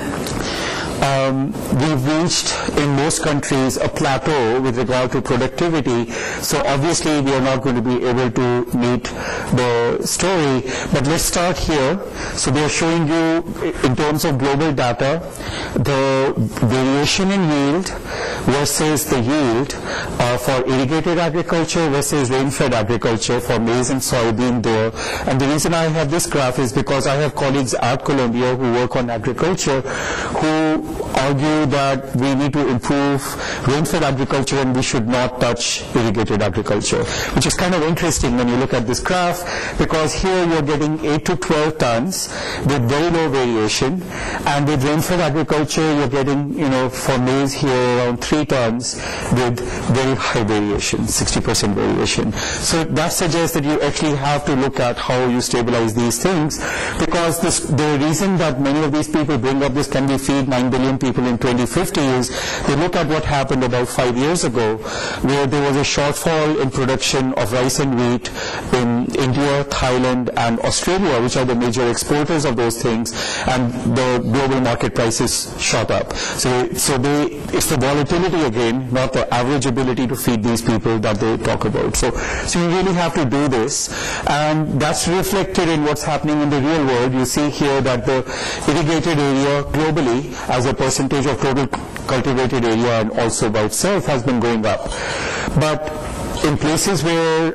we've reached in most countries a plateau with regard to productivity, so obviously we are not going to be able to meet the story. But let's start here. So they're showing you in terms of global data the variation in yield versus the yield for irrigated agriculture versus rain-fed agriculture for maize and soybean there. And the reason I have this graph is because I have colleagues at Columbia who work on agriculture who argue that we need to improve rain-fed agriculture and we should not touch irrigated agriculture, which is kind of interesting when you look at this graph, because here you're getting 8 to 12 tons with very low variation, and with rain-fed agriculture you're getting, for maize here around 3 tons with very high variation, 60% variation. So that suggests that you actually have to look at how you stabilize these things, because the reason that many of these people bring up this, can we feed 9 billion people in 2050, is they look at what happened about 5 years ago, where there was a shortfall in production of rice and wheat in India, Thailand, and Australia, which are the major exporters of those things, and the global market prices shot up. So it's the volatility again, not the average ability to feed these people that they talk about. So you really have to do this, and that's reflected in what's happening in the real world. You see here that the irrigated area globally, as a percentage of total cultivated area and also by itself, has been going up. But in places where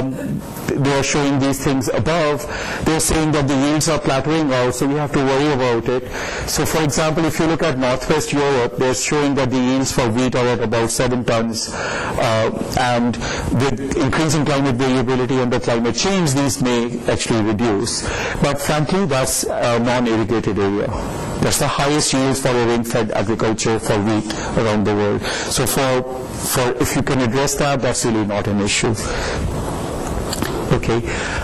they are showing these things above, they're saying that the yields are plateauing out, so we have to worry about it. So for example, if you look at Northwest Europe, they're showing that the yields for wheat are at about 7 tons, and with increasing climate variability and the climate change, these may actually reduce. But frankly, that's a non-irrigated area. That's the highest yields for a rain-fed agriculture for wheat around the world. So for if you can address that, that's really not an issue. Okay,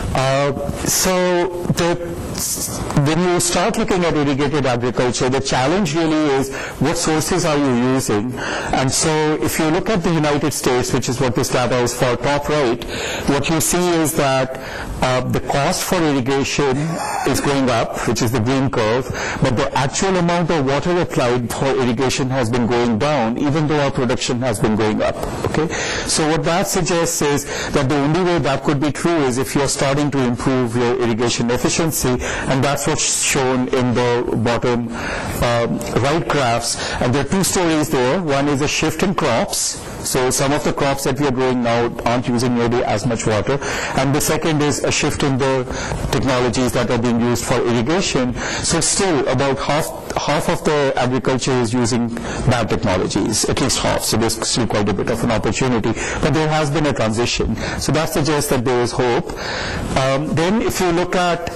so when you start looking at irrigated agriculture, the challenge really is what sources are you using? And so if you look at the United States, which is what this data is for, top right, what you see is that the cost for irrigation is going up, which is the green curve, but the actual amount of water applied for irrigation has been going down, even though our production has been going up. Okay, so what that suggests is that the only way that could be true is if you're starting to improve your irrigation efficiency, and that's what's shown in the bottom right graphs. And there are 2 stories there. One is a shift in crops. So some of the crops that we are growing now aren't using nearly as much water. And the second is a shift in the technologies that are being used for irrigation. So still about half of the agriculture is using bad technologies, at least half. So there's still quite a bit of an opportunity. But there has been a transition. So that suggests that there is hope. Then if you look at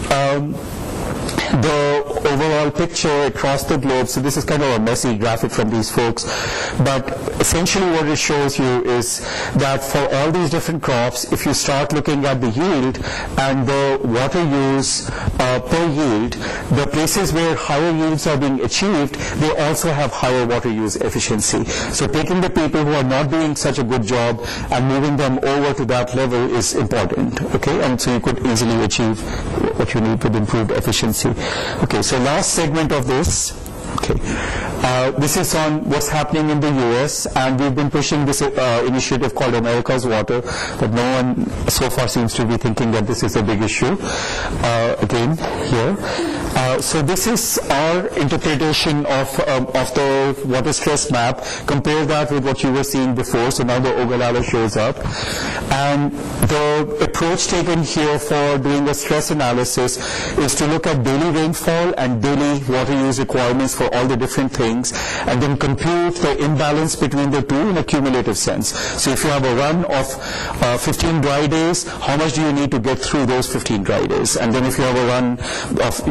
the overall picture across the globe, so this is kind of a messy graphic from these folks, but essentially what it shows you is that for all these different crops, if you start looking at the yield and the water use per yield, the places where higher yields are being achieved, they also have higher water use efficiency. So taking the people who are not doing such a good job and moving them over to that level is important, okay? And so you could easily achieve what you need with improved efficiency. Okay, so last segment of this. Okay, this is on what's happening in the U.S., and we've been pushing this initiative called America's Water, but no one so far seems to be thinking that this is a big issue. Again, here. So this is our interpretation of the water stress map. Compare that with what you were seeing before. So now the Ogallala shows up. And the approach taken here for doing a stress analysis is to look at daily rainfall and daily water use requirements for all the different things, and then compute the imbalance between the two in a cumulative sense. So if you have a run of 15 dry days, how much do you need to get through those 15 dry days? And then if you have a run of 35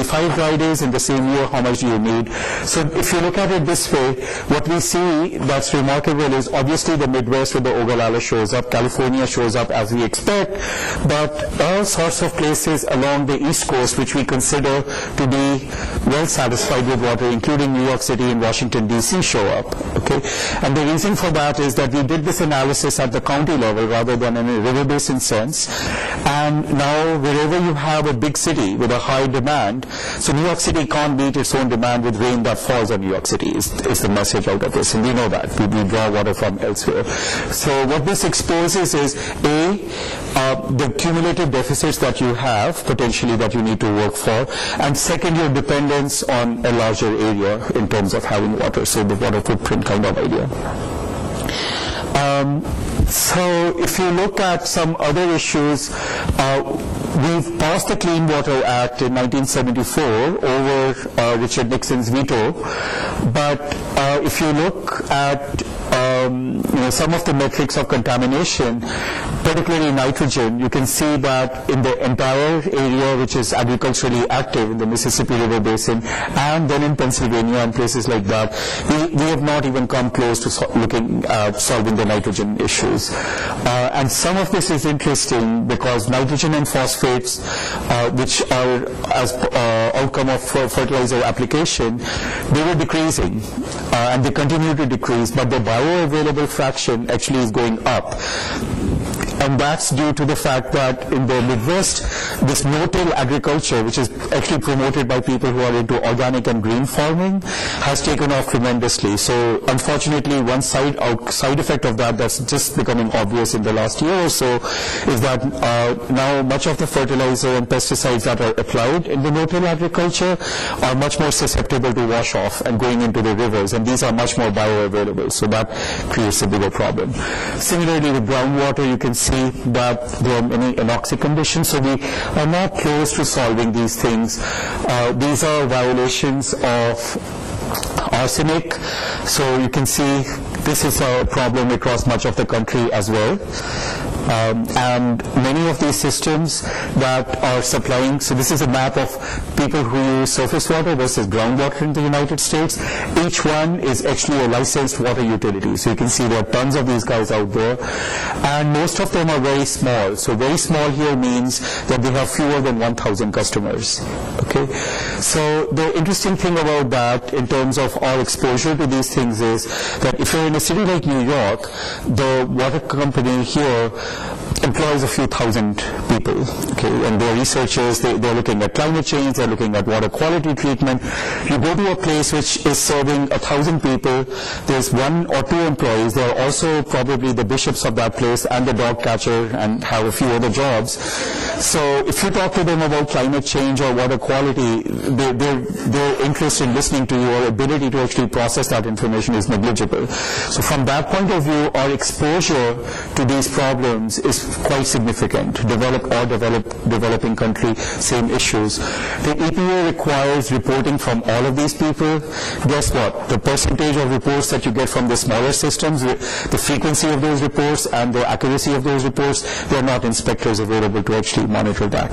25 dry days in the same year, how much do you need? So if you look at it this way, what we see that's remarkable is obviously the Midwest with the Ogallala shows up, California shows up as we expect, but all sorts of places along the East Coast which we consider to be well satisfied with water, including New York City and Washington, D.C. show up. Okay? And the reason for that is that we did this analysis at the county level rather than in a river basin sense. And now wherever you have a big city with a high demand, so New York City can't meet its own demand with rain that falls on New York City is the message out of this. And we know that. We draw water from elsewhere. So what this exposes is, the cumulative deficits that you have, potentially that you need to work for, and second, your dependence on a larger area in terms of having water, so the water footprint kind of idea. So if you look at some other issues, we've passed the Clean Water Act in 1974 over Richard Nixon's veto, but if you look at some of the metrics of contamination, particularly nitrogen, you can see that in the entire area which is agriculturally active in the Mississippi River Basin, and then in Pennsylvania and places like that, we have not even come close to looking at solving the nitrogen issues. And some of this is interesting because nitrogen and phosphates, which are as outcome of fertilizer application, they were decreasing, and they continue to decrease, but the bioavailable fraction actually is going up. And that's due to the fact that in the Midwest, this no-till agriculture, which is actually promoted by people who are into organic and green farming, has taken off tremendously. So unfortunately, one side effect of that that's just becoming obvious in the last year or so is that now much of the fertilizer and pesticides that are applied in the no-till agriculture are much more susceptible to wash off and going into the rivers, and these are much more bioavailable. So that creates a bigger problem. Similarly, with groundwater, you can see that there are many anoxic conditions, so we are not close to solving these things. These are violations of arsenic, so you can see this is a problem across much of the country as well. And many of these systems that are supplying, so this is a map of people who use surface water versus groundwater in the United States. Each one is actually a licensed water utility. So you can see there are tons of these guys out there. And most of them are very small. So very small here means that they have fewer than 1,000 customers. Okay? So the interesting thing about that in terms of our exposure to these things is that if you're in a city like New York, the water company here employs a few thousand people, okay, and they're researchers, they're looking at climate change, they're looking at water quality treatment. You go to a place which is serving 1,000 people, there's 1 or 2 employees, there are also probably the bishops of that place and the dog catcher and have a few other jobs. So if you talk to them about climate change or water quality, their interest in listening to you or ability to actually process that information is negligible. So from that point of view, our exposure to these problems is quite significant. Developing country, same issues. The EPA requires reporting from all of these people. Guess what? The percentage of reports that you get from the smaller systems, the frequency of those reports and the accuracy of those reports, there are not inspectors available to actually monitor that.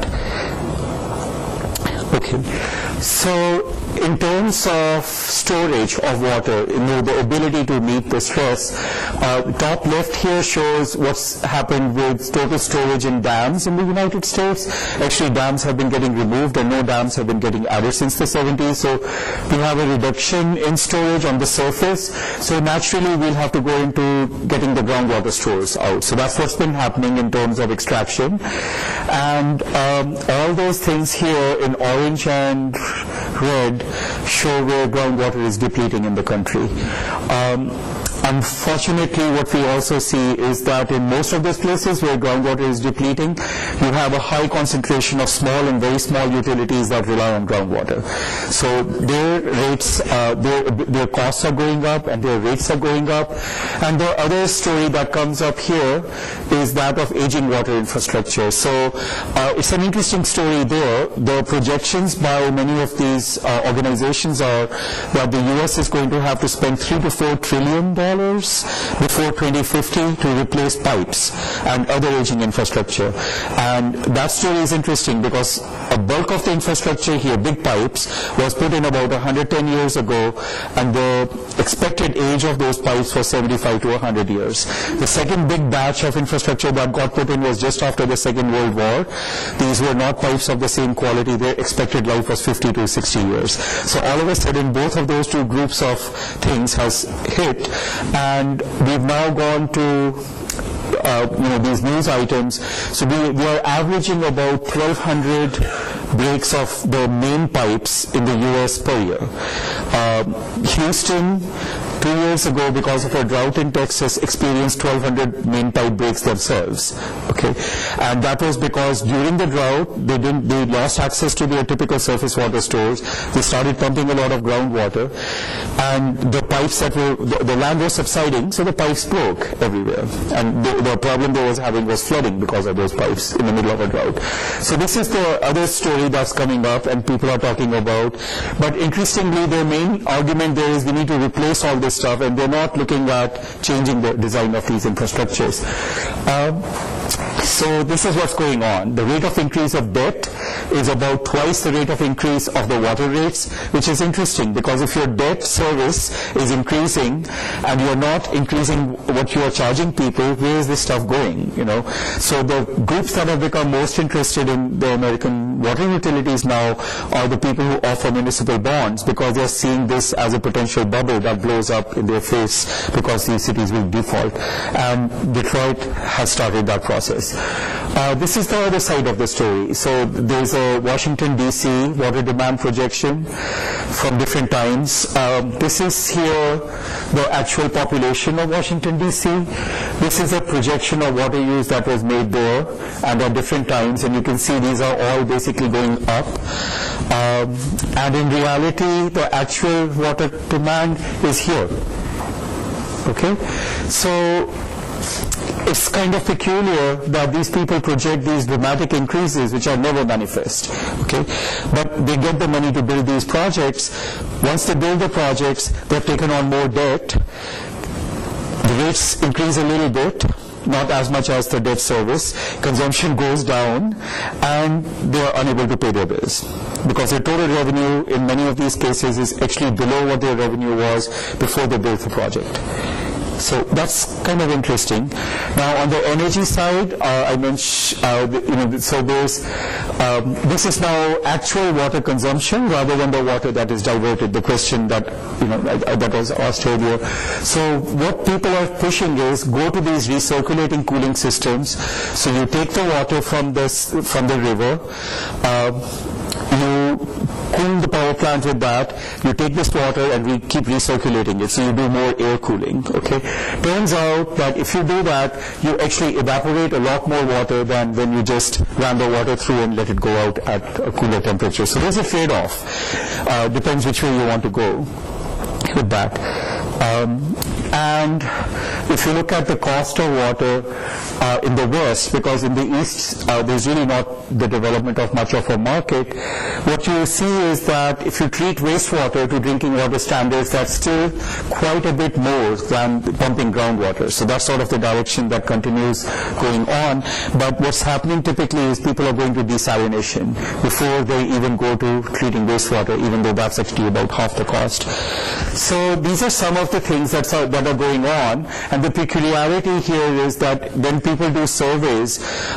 Okay. So in terms of storage of water, the ability to meet the stress, top left here shows what's happened with total storage in dams in the United States. Actually, dams have been getting removed and no dams have been getting added since the 70s. So we have a reduction in storage on the surface. So naturally, we'll have to go into getting the groundwater stores out. So that's what's been happening in terms of extraction. And all those things here in orange and red show where groundwater is depleting in the country. Unfortunately, what we also see is that in most of those places where groundwater is depleting, you have a high concentration of small and very small utilities that rely on groundwater. So their rates, their costs are going up and their rates are going up. And the other story that comes up here is that of aging water infrastructure. So it's an interesting story there. The projections by many of these organizations are that the U.S. is going to have to spend $3 to $4 trillion before 2050 to replace pipes and other aging infrastructure. And that story is interesting because a bulk of the infrastructure here, big pipes, was put in about 110 years ago, and the expected age of those pipes was 75 to 100 years. The second big batch of infrastructure that got put in was just after the Second World War. These were not pipes of the same quality. Their expected life was 50 to 60 years. So all of a sudden, both of those two groups of things has hit, and we've now gone to these news items. So we are averaging about 1,200 breaks of the main pipes in the U.S. per year. Houston, 2 years ago, because of a drought in Texas, experienced 1,200 main pipe breaks themselves. Okay, and that was because during the drought, they lost access to their typical surface water stores. They started pumping a lot of groundwater, and the pipes that were the land was subsiding, so the pipes broke everywhere. And the problem they was having was flooding because of those pipes in the middle of a drought. So this is the other story that's coming up, and people are talking about. But interestingly, their main argument there is we need to replace all this stuff, and they're not looking at changing the design of these infrastructures. So this is what's going on. The rate of increase of debt is about twice the rate of increase of the water rates, which is interesting because if your debt service is increasing and you're not increasing what you are charging people, where is this stuff going? So the groups that have become most interested in the American water utilities now are the people who offer municipal bonds, because they're seeing this as a potential bubble that blows up in their face because these cities will default. And Detroit has started that process. This is the other side of the story. So there's a Washington, D.C. water demand projection from different times. This is here the actual population of Washington, D.C. This is a projection of water use that was made there and at different times, and you can see these are all basically going up. And in reality, the actual water demand is here. Okay? So it's kind of peculiar that these people project these dramatic increases which are never manifest. Okay? But they get the money to build these projects. Once they build the projects, they've taken on more debt. The rates increase a little bit, not as much as the debt service. Consumption goes down, and they are unable to pay their bills because their total revenue in many of these cases is actually below what their revenue was before they built the project. So that's kind of interesting. Now, on the energy side, I mentioned, so there's this is now actual water consumption rather than the water that is diverted. The question that that was asked earlier. So what people are pushing is go to these recirculating cooling systems. So you take the water from the river. You cool the power plant with that, you take this water and we keep recirculating it, so you do more air cooling. Okay? Turns out that if you do that, you actually evaporate a lot more water than when you just ran the water through and let it go out at a cooler temperature. So there's a trade-off. Depends which way you want to go with that. And if you look at the cost of water in the West, because in the East there's really not the development of much of a market, what you see is that if you treat wastewater to drinking water standards, that's still quite a bit more than pumping groundwater. So that's sort of the direction that continues going on. But what's happening typically is people are going to desalination before they even go to treating wastewater, even though that's actually about half the cost. So these are some of the things that are going on, and the peculiarity here is that when people do surveys,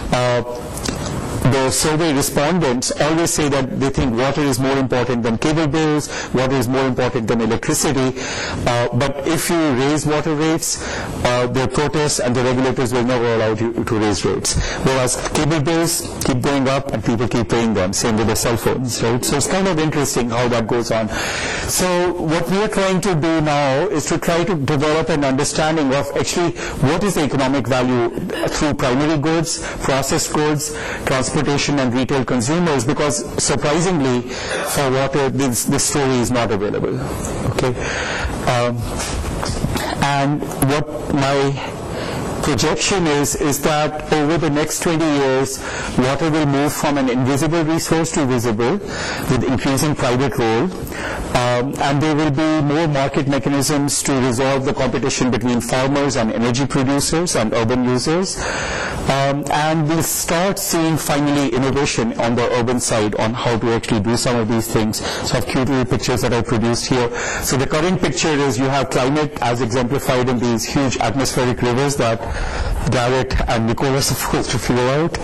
the survey respondents always say that they think water is more important than cable bills, water is more important than electricity, but if you raise water rates, their protests and the regulators will never allow you to raise rates. Whereas cable bills keep going up and people keep paying them, same with the cell phones, right? So it's kind of interesting how that goes on. So what we are trying to do now is to try to develop an understanding of actually what is the economic value through primary goods, processed goods, transportation and retail consumers, because surprisingly for water this story is not available. Okay, and what my projection is that over the next 20 years, water will move from an invisible resource to visible with increasing private role, and there will be more market mechanisms to resolve the competition between farmers and energy producers and urban users, and we'll start seeing finally innovation on the urban side on how to actually do some of these things. So I've cute little pictures that I produced here. So the current picture is you have climate as exemplified in these huge atmospheric rivers that Garrett and Nicole are supposed to figure out.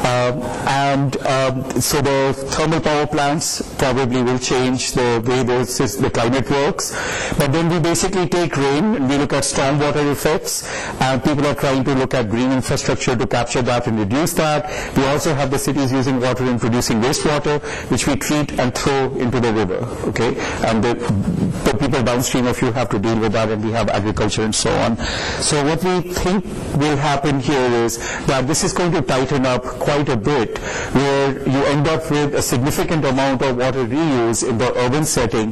So the thermal power plants probably will change the way the climate works. But then we basically take rain and we look at stormwater effects, and people are trying to look at green infrastructure to capture that and reduce that. We also have the cities using water in producing wastewater, which we treat and throw into the river. Okay, and the people downstream of you have to deal with that, and we have agriculture and so on. So what we think will happen here is that this is going to tighten up quite a bit, where you end up with a significant amount of water reuse in the urban setting,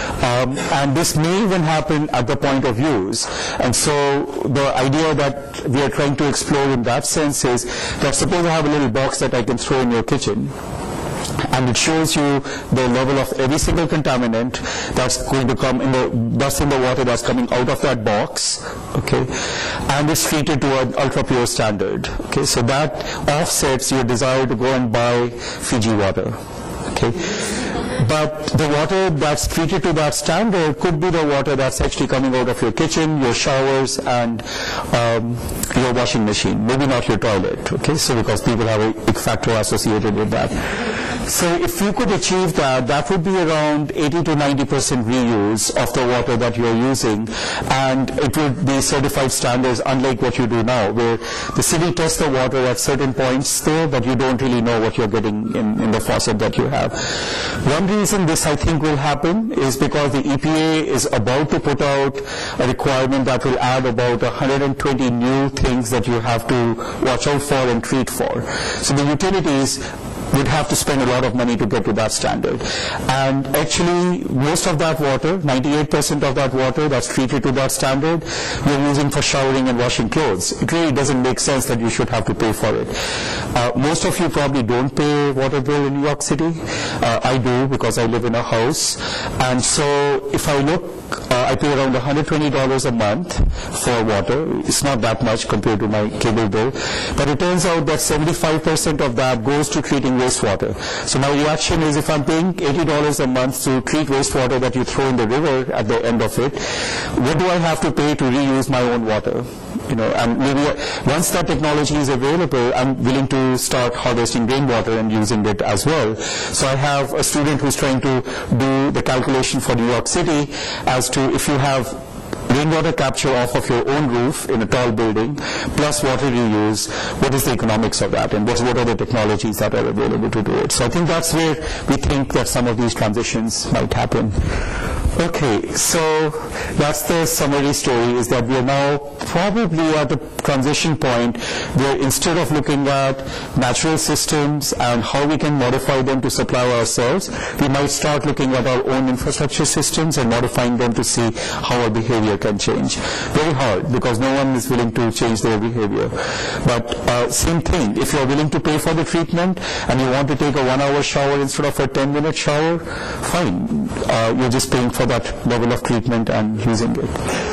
and this may even happen at the point of use. And so the idea that we are trying to explore in that sense is that suppose I have a little box that I can throw in your kitchen, and it shows you the level of every single contaminant that's going to come in the water that's coming out of that box, okay, and it's treated to an ultra pure standard. Okay, so that offsets your desire to go and buy Fiji water. Okay. But the water that's treated to that standard could be the water that's actually coming out of your kitchen, your showers, and your washing machine, maybe not your toilet, okay? So because people have a big factor associated with that. So if you could achieve that, that would be around 80 to 90% reuse of the water that you're using, and it would be certified standards, unlike what you do now, where the city tests the water at certain points there, but you don't really know what you're getting in the faucet that you have. One reason this, I think, will happen is because the EPA is about to put out a requirement that will add about 120 new things that you have to watch out for and treat for. So the utilities would have to spend a lot of money to get to that standard. And actually, most of that water, 98% of that water that's treated to that standard, you're using for showering and washing clothes. It really doesn't make sense that you should have to pay for it. Most of you probably don't pay water bill in New York City. I do, because I live in a house. And so if I look, I pay around $120 a month for water. It's not that much compared to my cable bill. But it turns out that 75% of that goes to treating wastewater. So my reaction is, if I'm paying $80 a month to treat wastewater that you throw in the river at the end of it, what do I have to pay to reuse my own water? You know, and maybe once that technology is available, I'm willing to start harvesting rainwater and using it as well. So I have a student who's trying to do the calculation for New York City as to if you have rainwater capture off of your own roof in a tall building, plus water reuse, what is the economics of that, and what are the technologies that are available to do it? So I think that's where we think that some of these transitions might happen. Okay, so that's the summary story, is that we are now probably at a transition point where instead of looking at natural systems and how we can modify them to supply ourselves, we might start looking at our own infrastructure systems and modifying them to see how our behavior can change. Very hard, because no one is willing to change their behavior. But same thing, if you're willing to pay for the treatment and you want to take a 1-hour shower instead of a 10-minute shower, fine. You're just paying for that level of treatment and using it.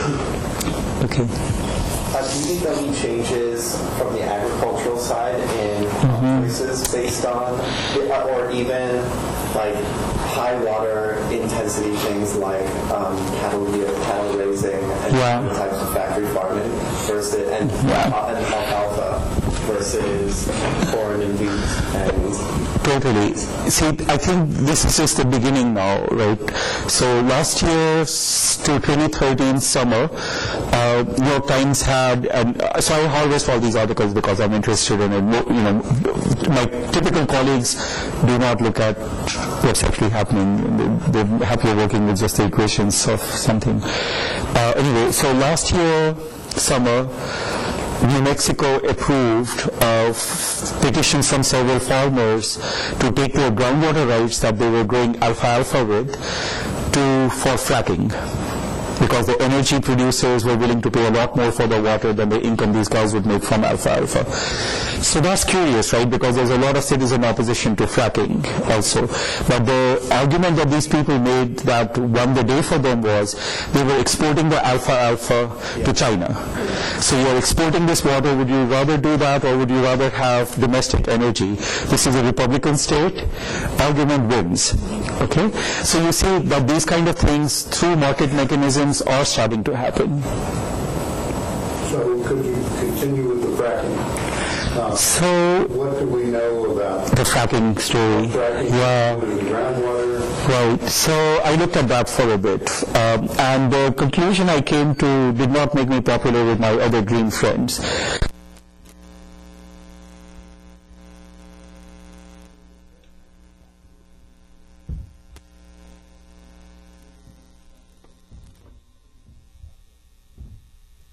Okay. Do you think there'll be changes from the agricultural side in places based on, or even like high water intensity things like cattle raising and types of factory farming versus and alfalfa versus corn and wheat and totally. See, I think this is just the beginning now, right? So last year to 2013 summer, New York Times had, so I harvest all these articles because I'm interested in it. You know, my typical colleagues do not look at what's actually happening. They're happier working with just the equations of something. Anyway, so last year summer, New Mexico approved petitions from several farmers to take their groundwater rights that they were growing alfalfa with for fracking. because the energy producers were willing to pay a lot more for the water than the income these guys would make from alfalfa. So that's curious, right? Because there's a lot of citizen opposition to fracking also. But the argument that these people made that won the day for them was they were exporting the alfalfa to China. So you're exporting this water, would you rather do that or would you rather have domestic energy? This is a Republican state, argument wins. Okay? So you see that these kind of things through market mechanisms are starting to happen. So could you continue with the fracking? So What do we know about the fracking story. fracking? Yeah. What is the groundwater? Right. So I looked at that for a bit, and the conclusion I came to did not make me popular with my other green friends.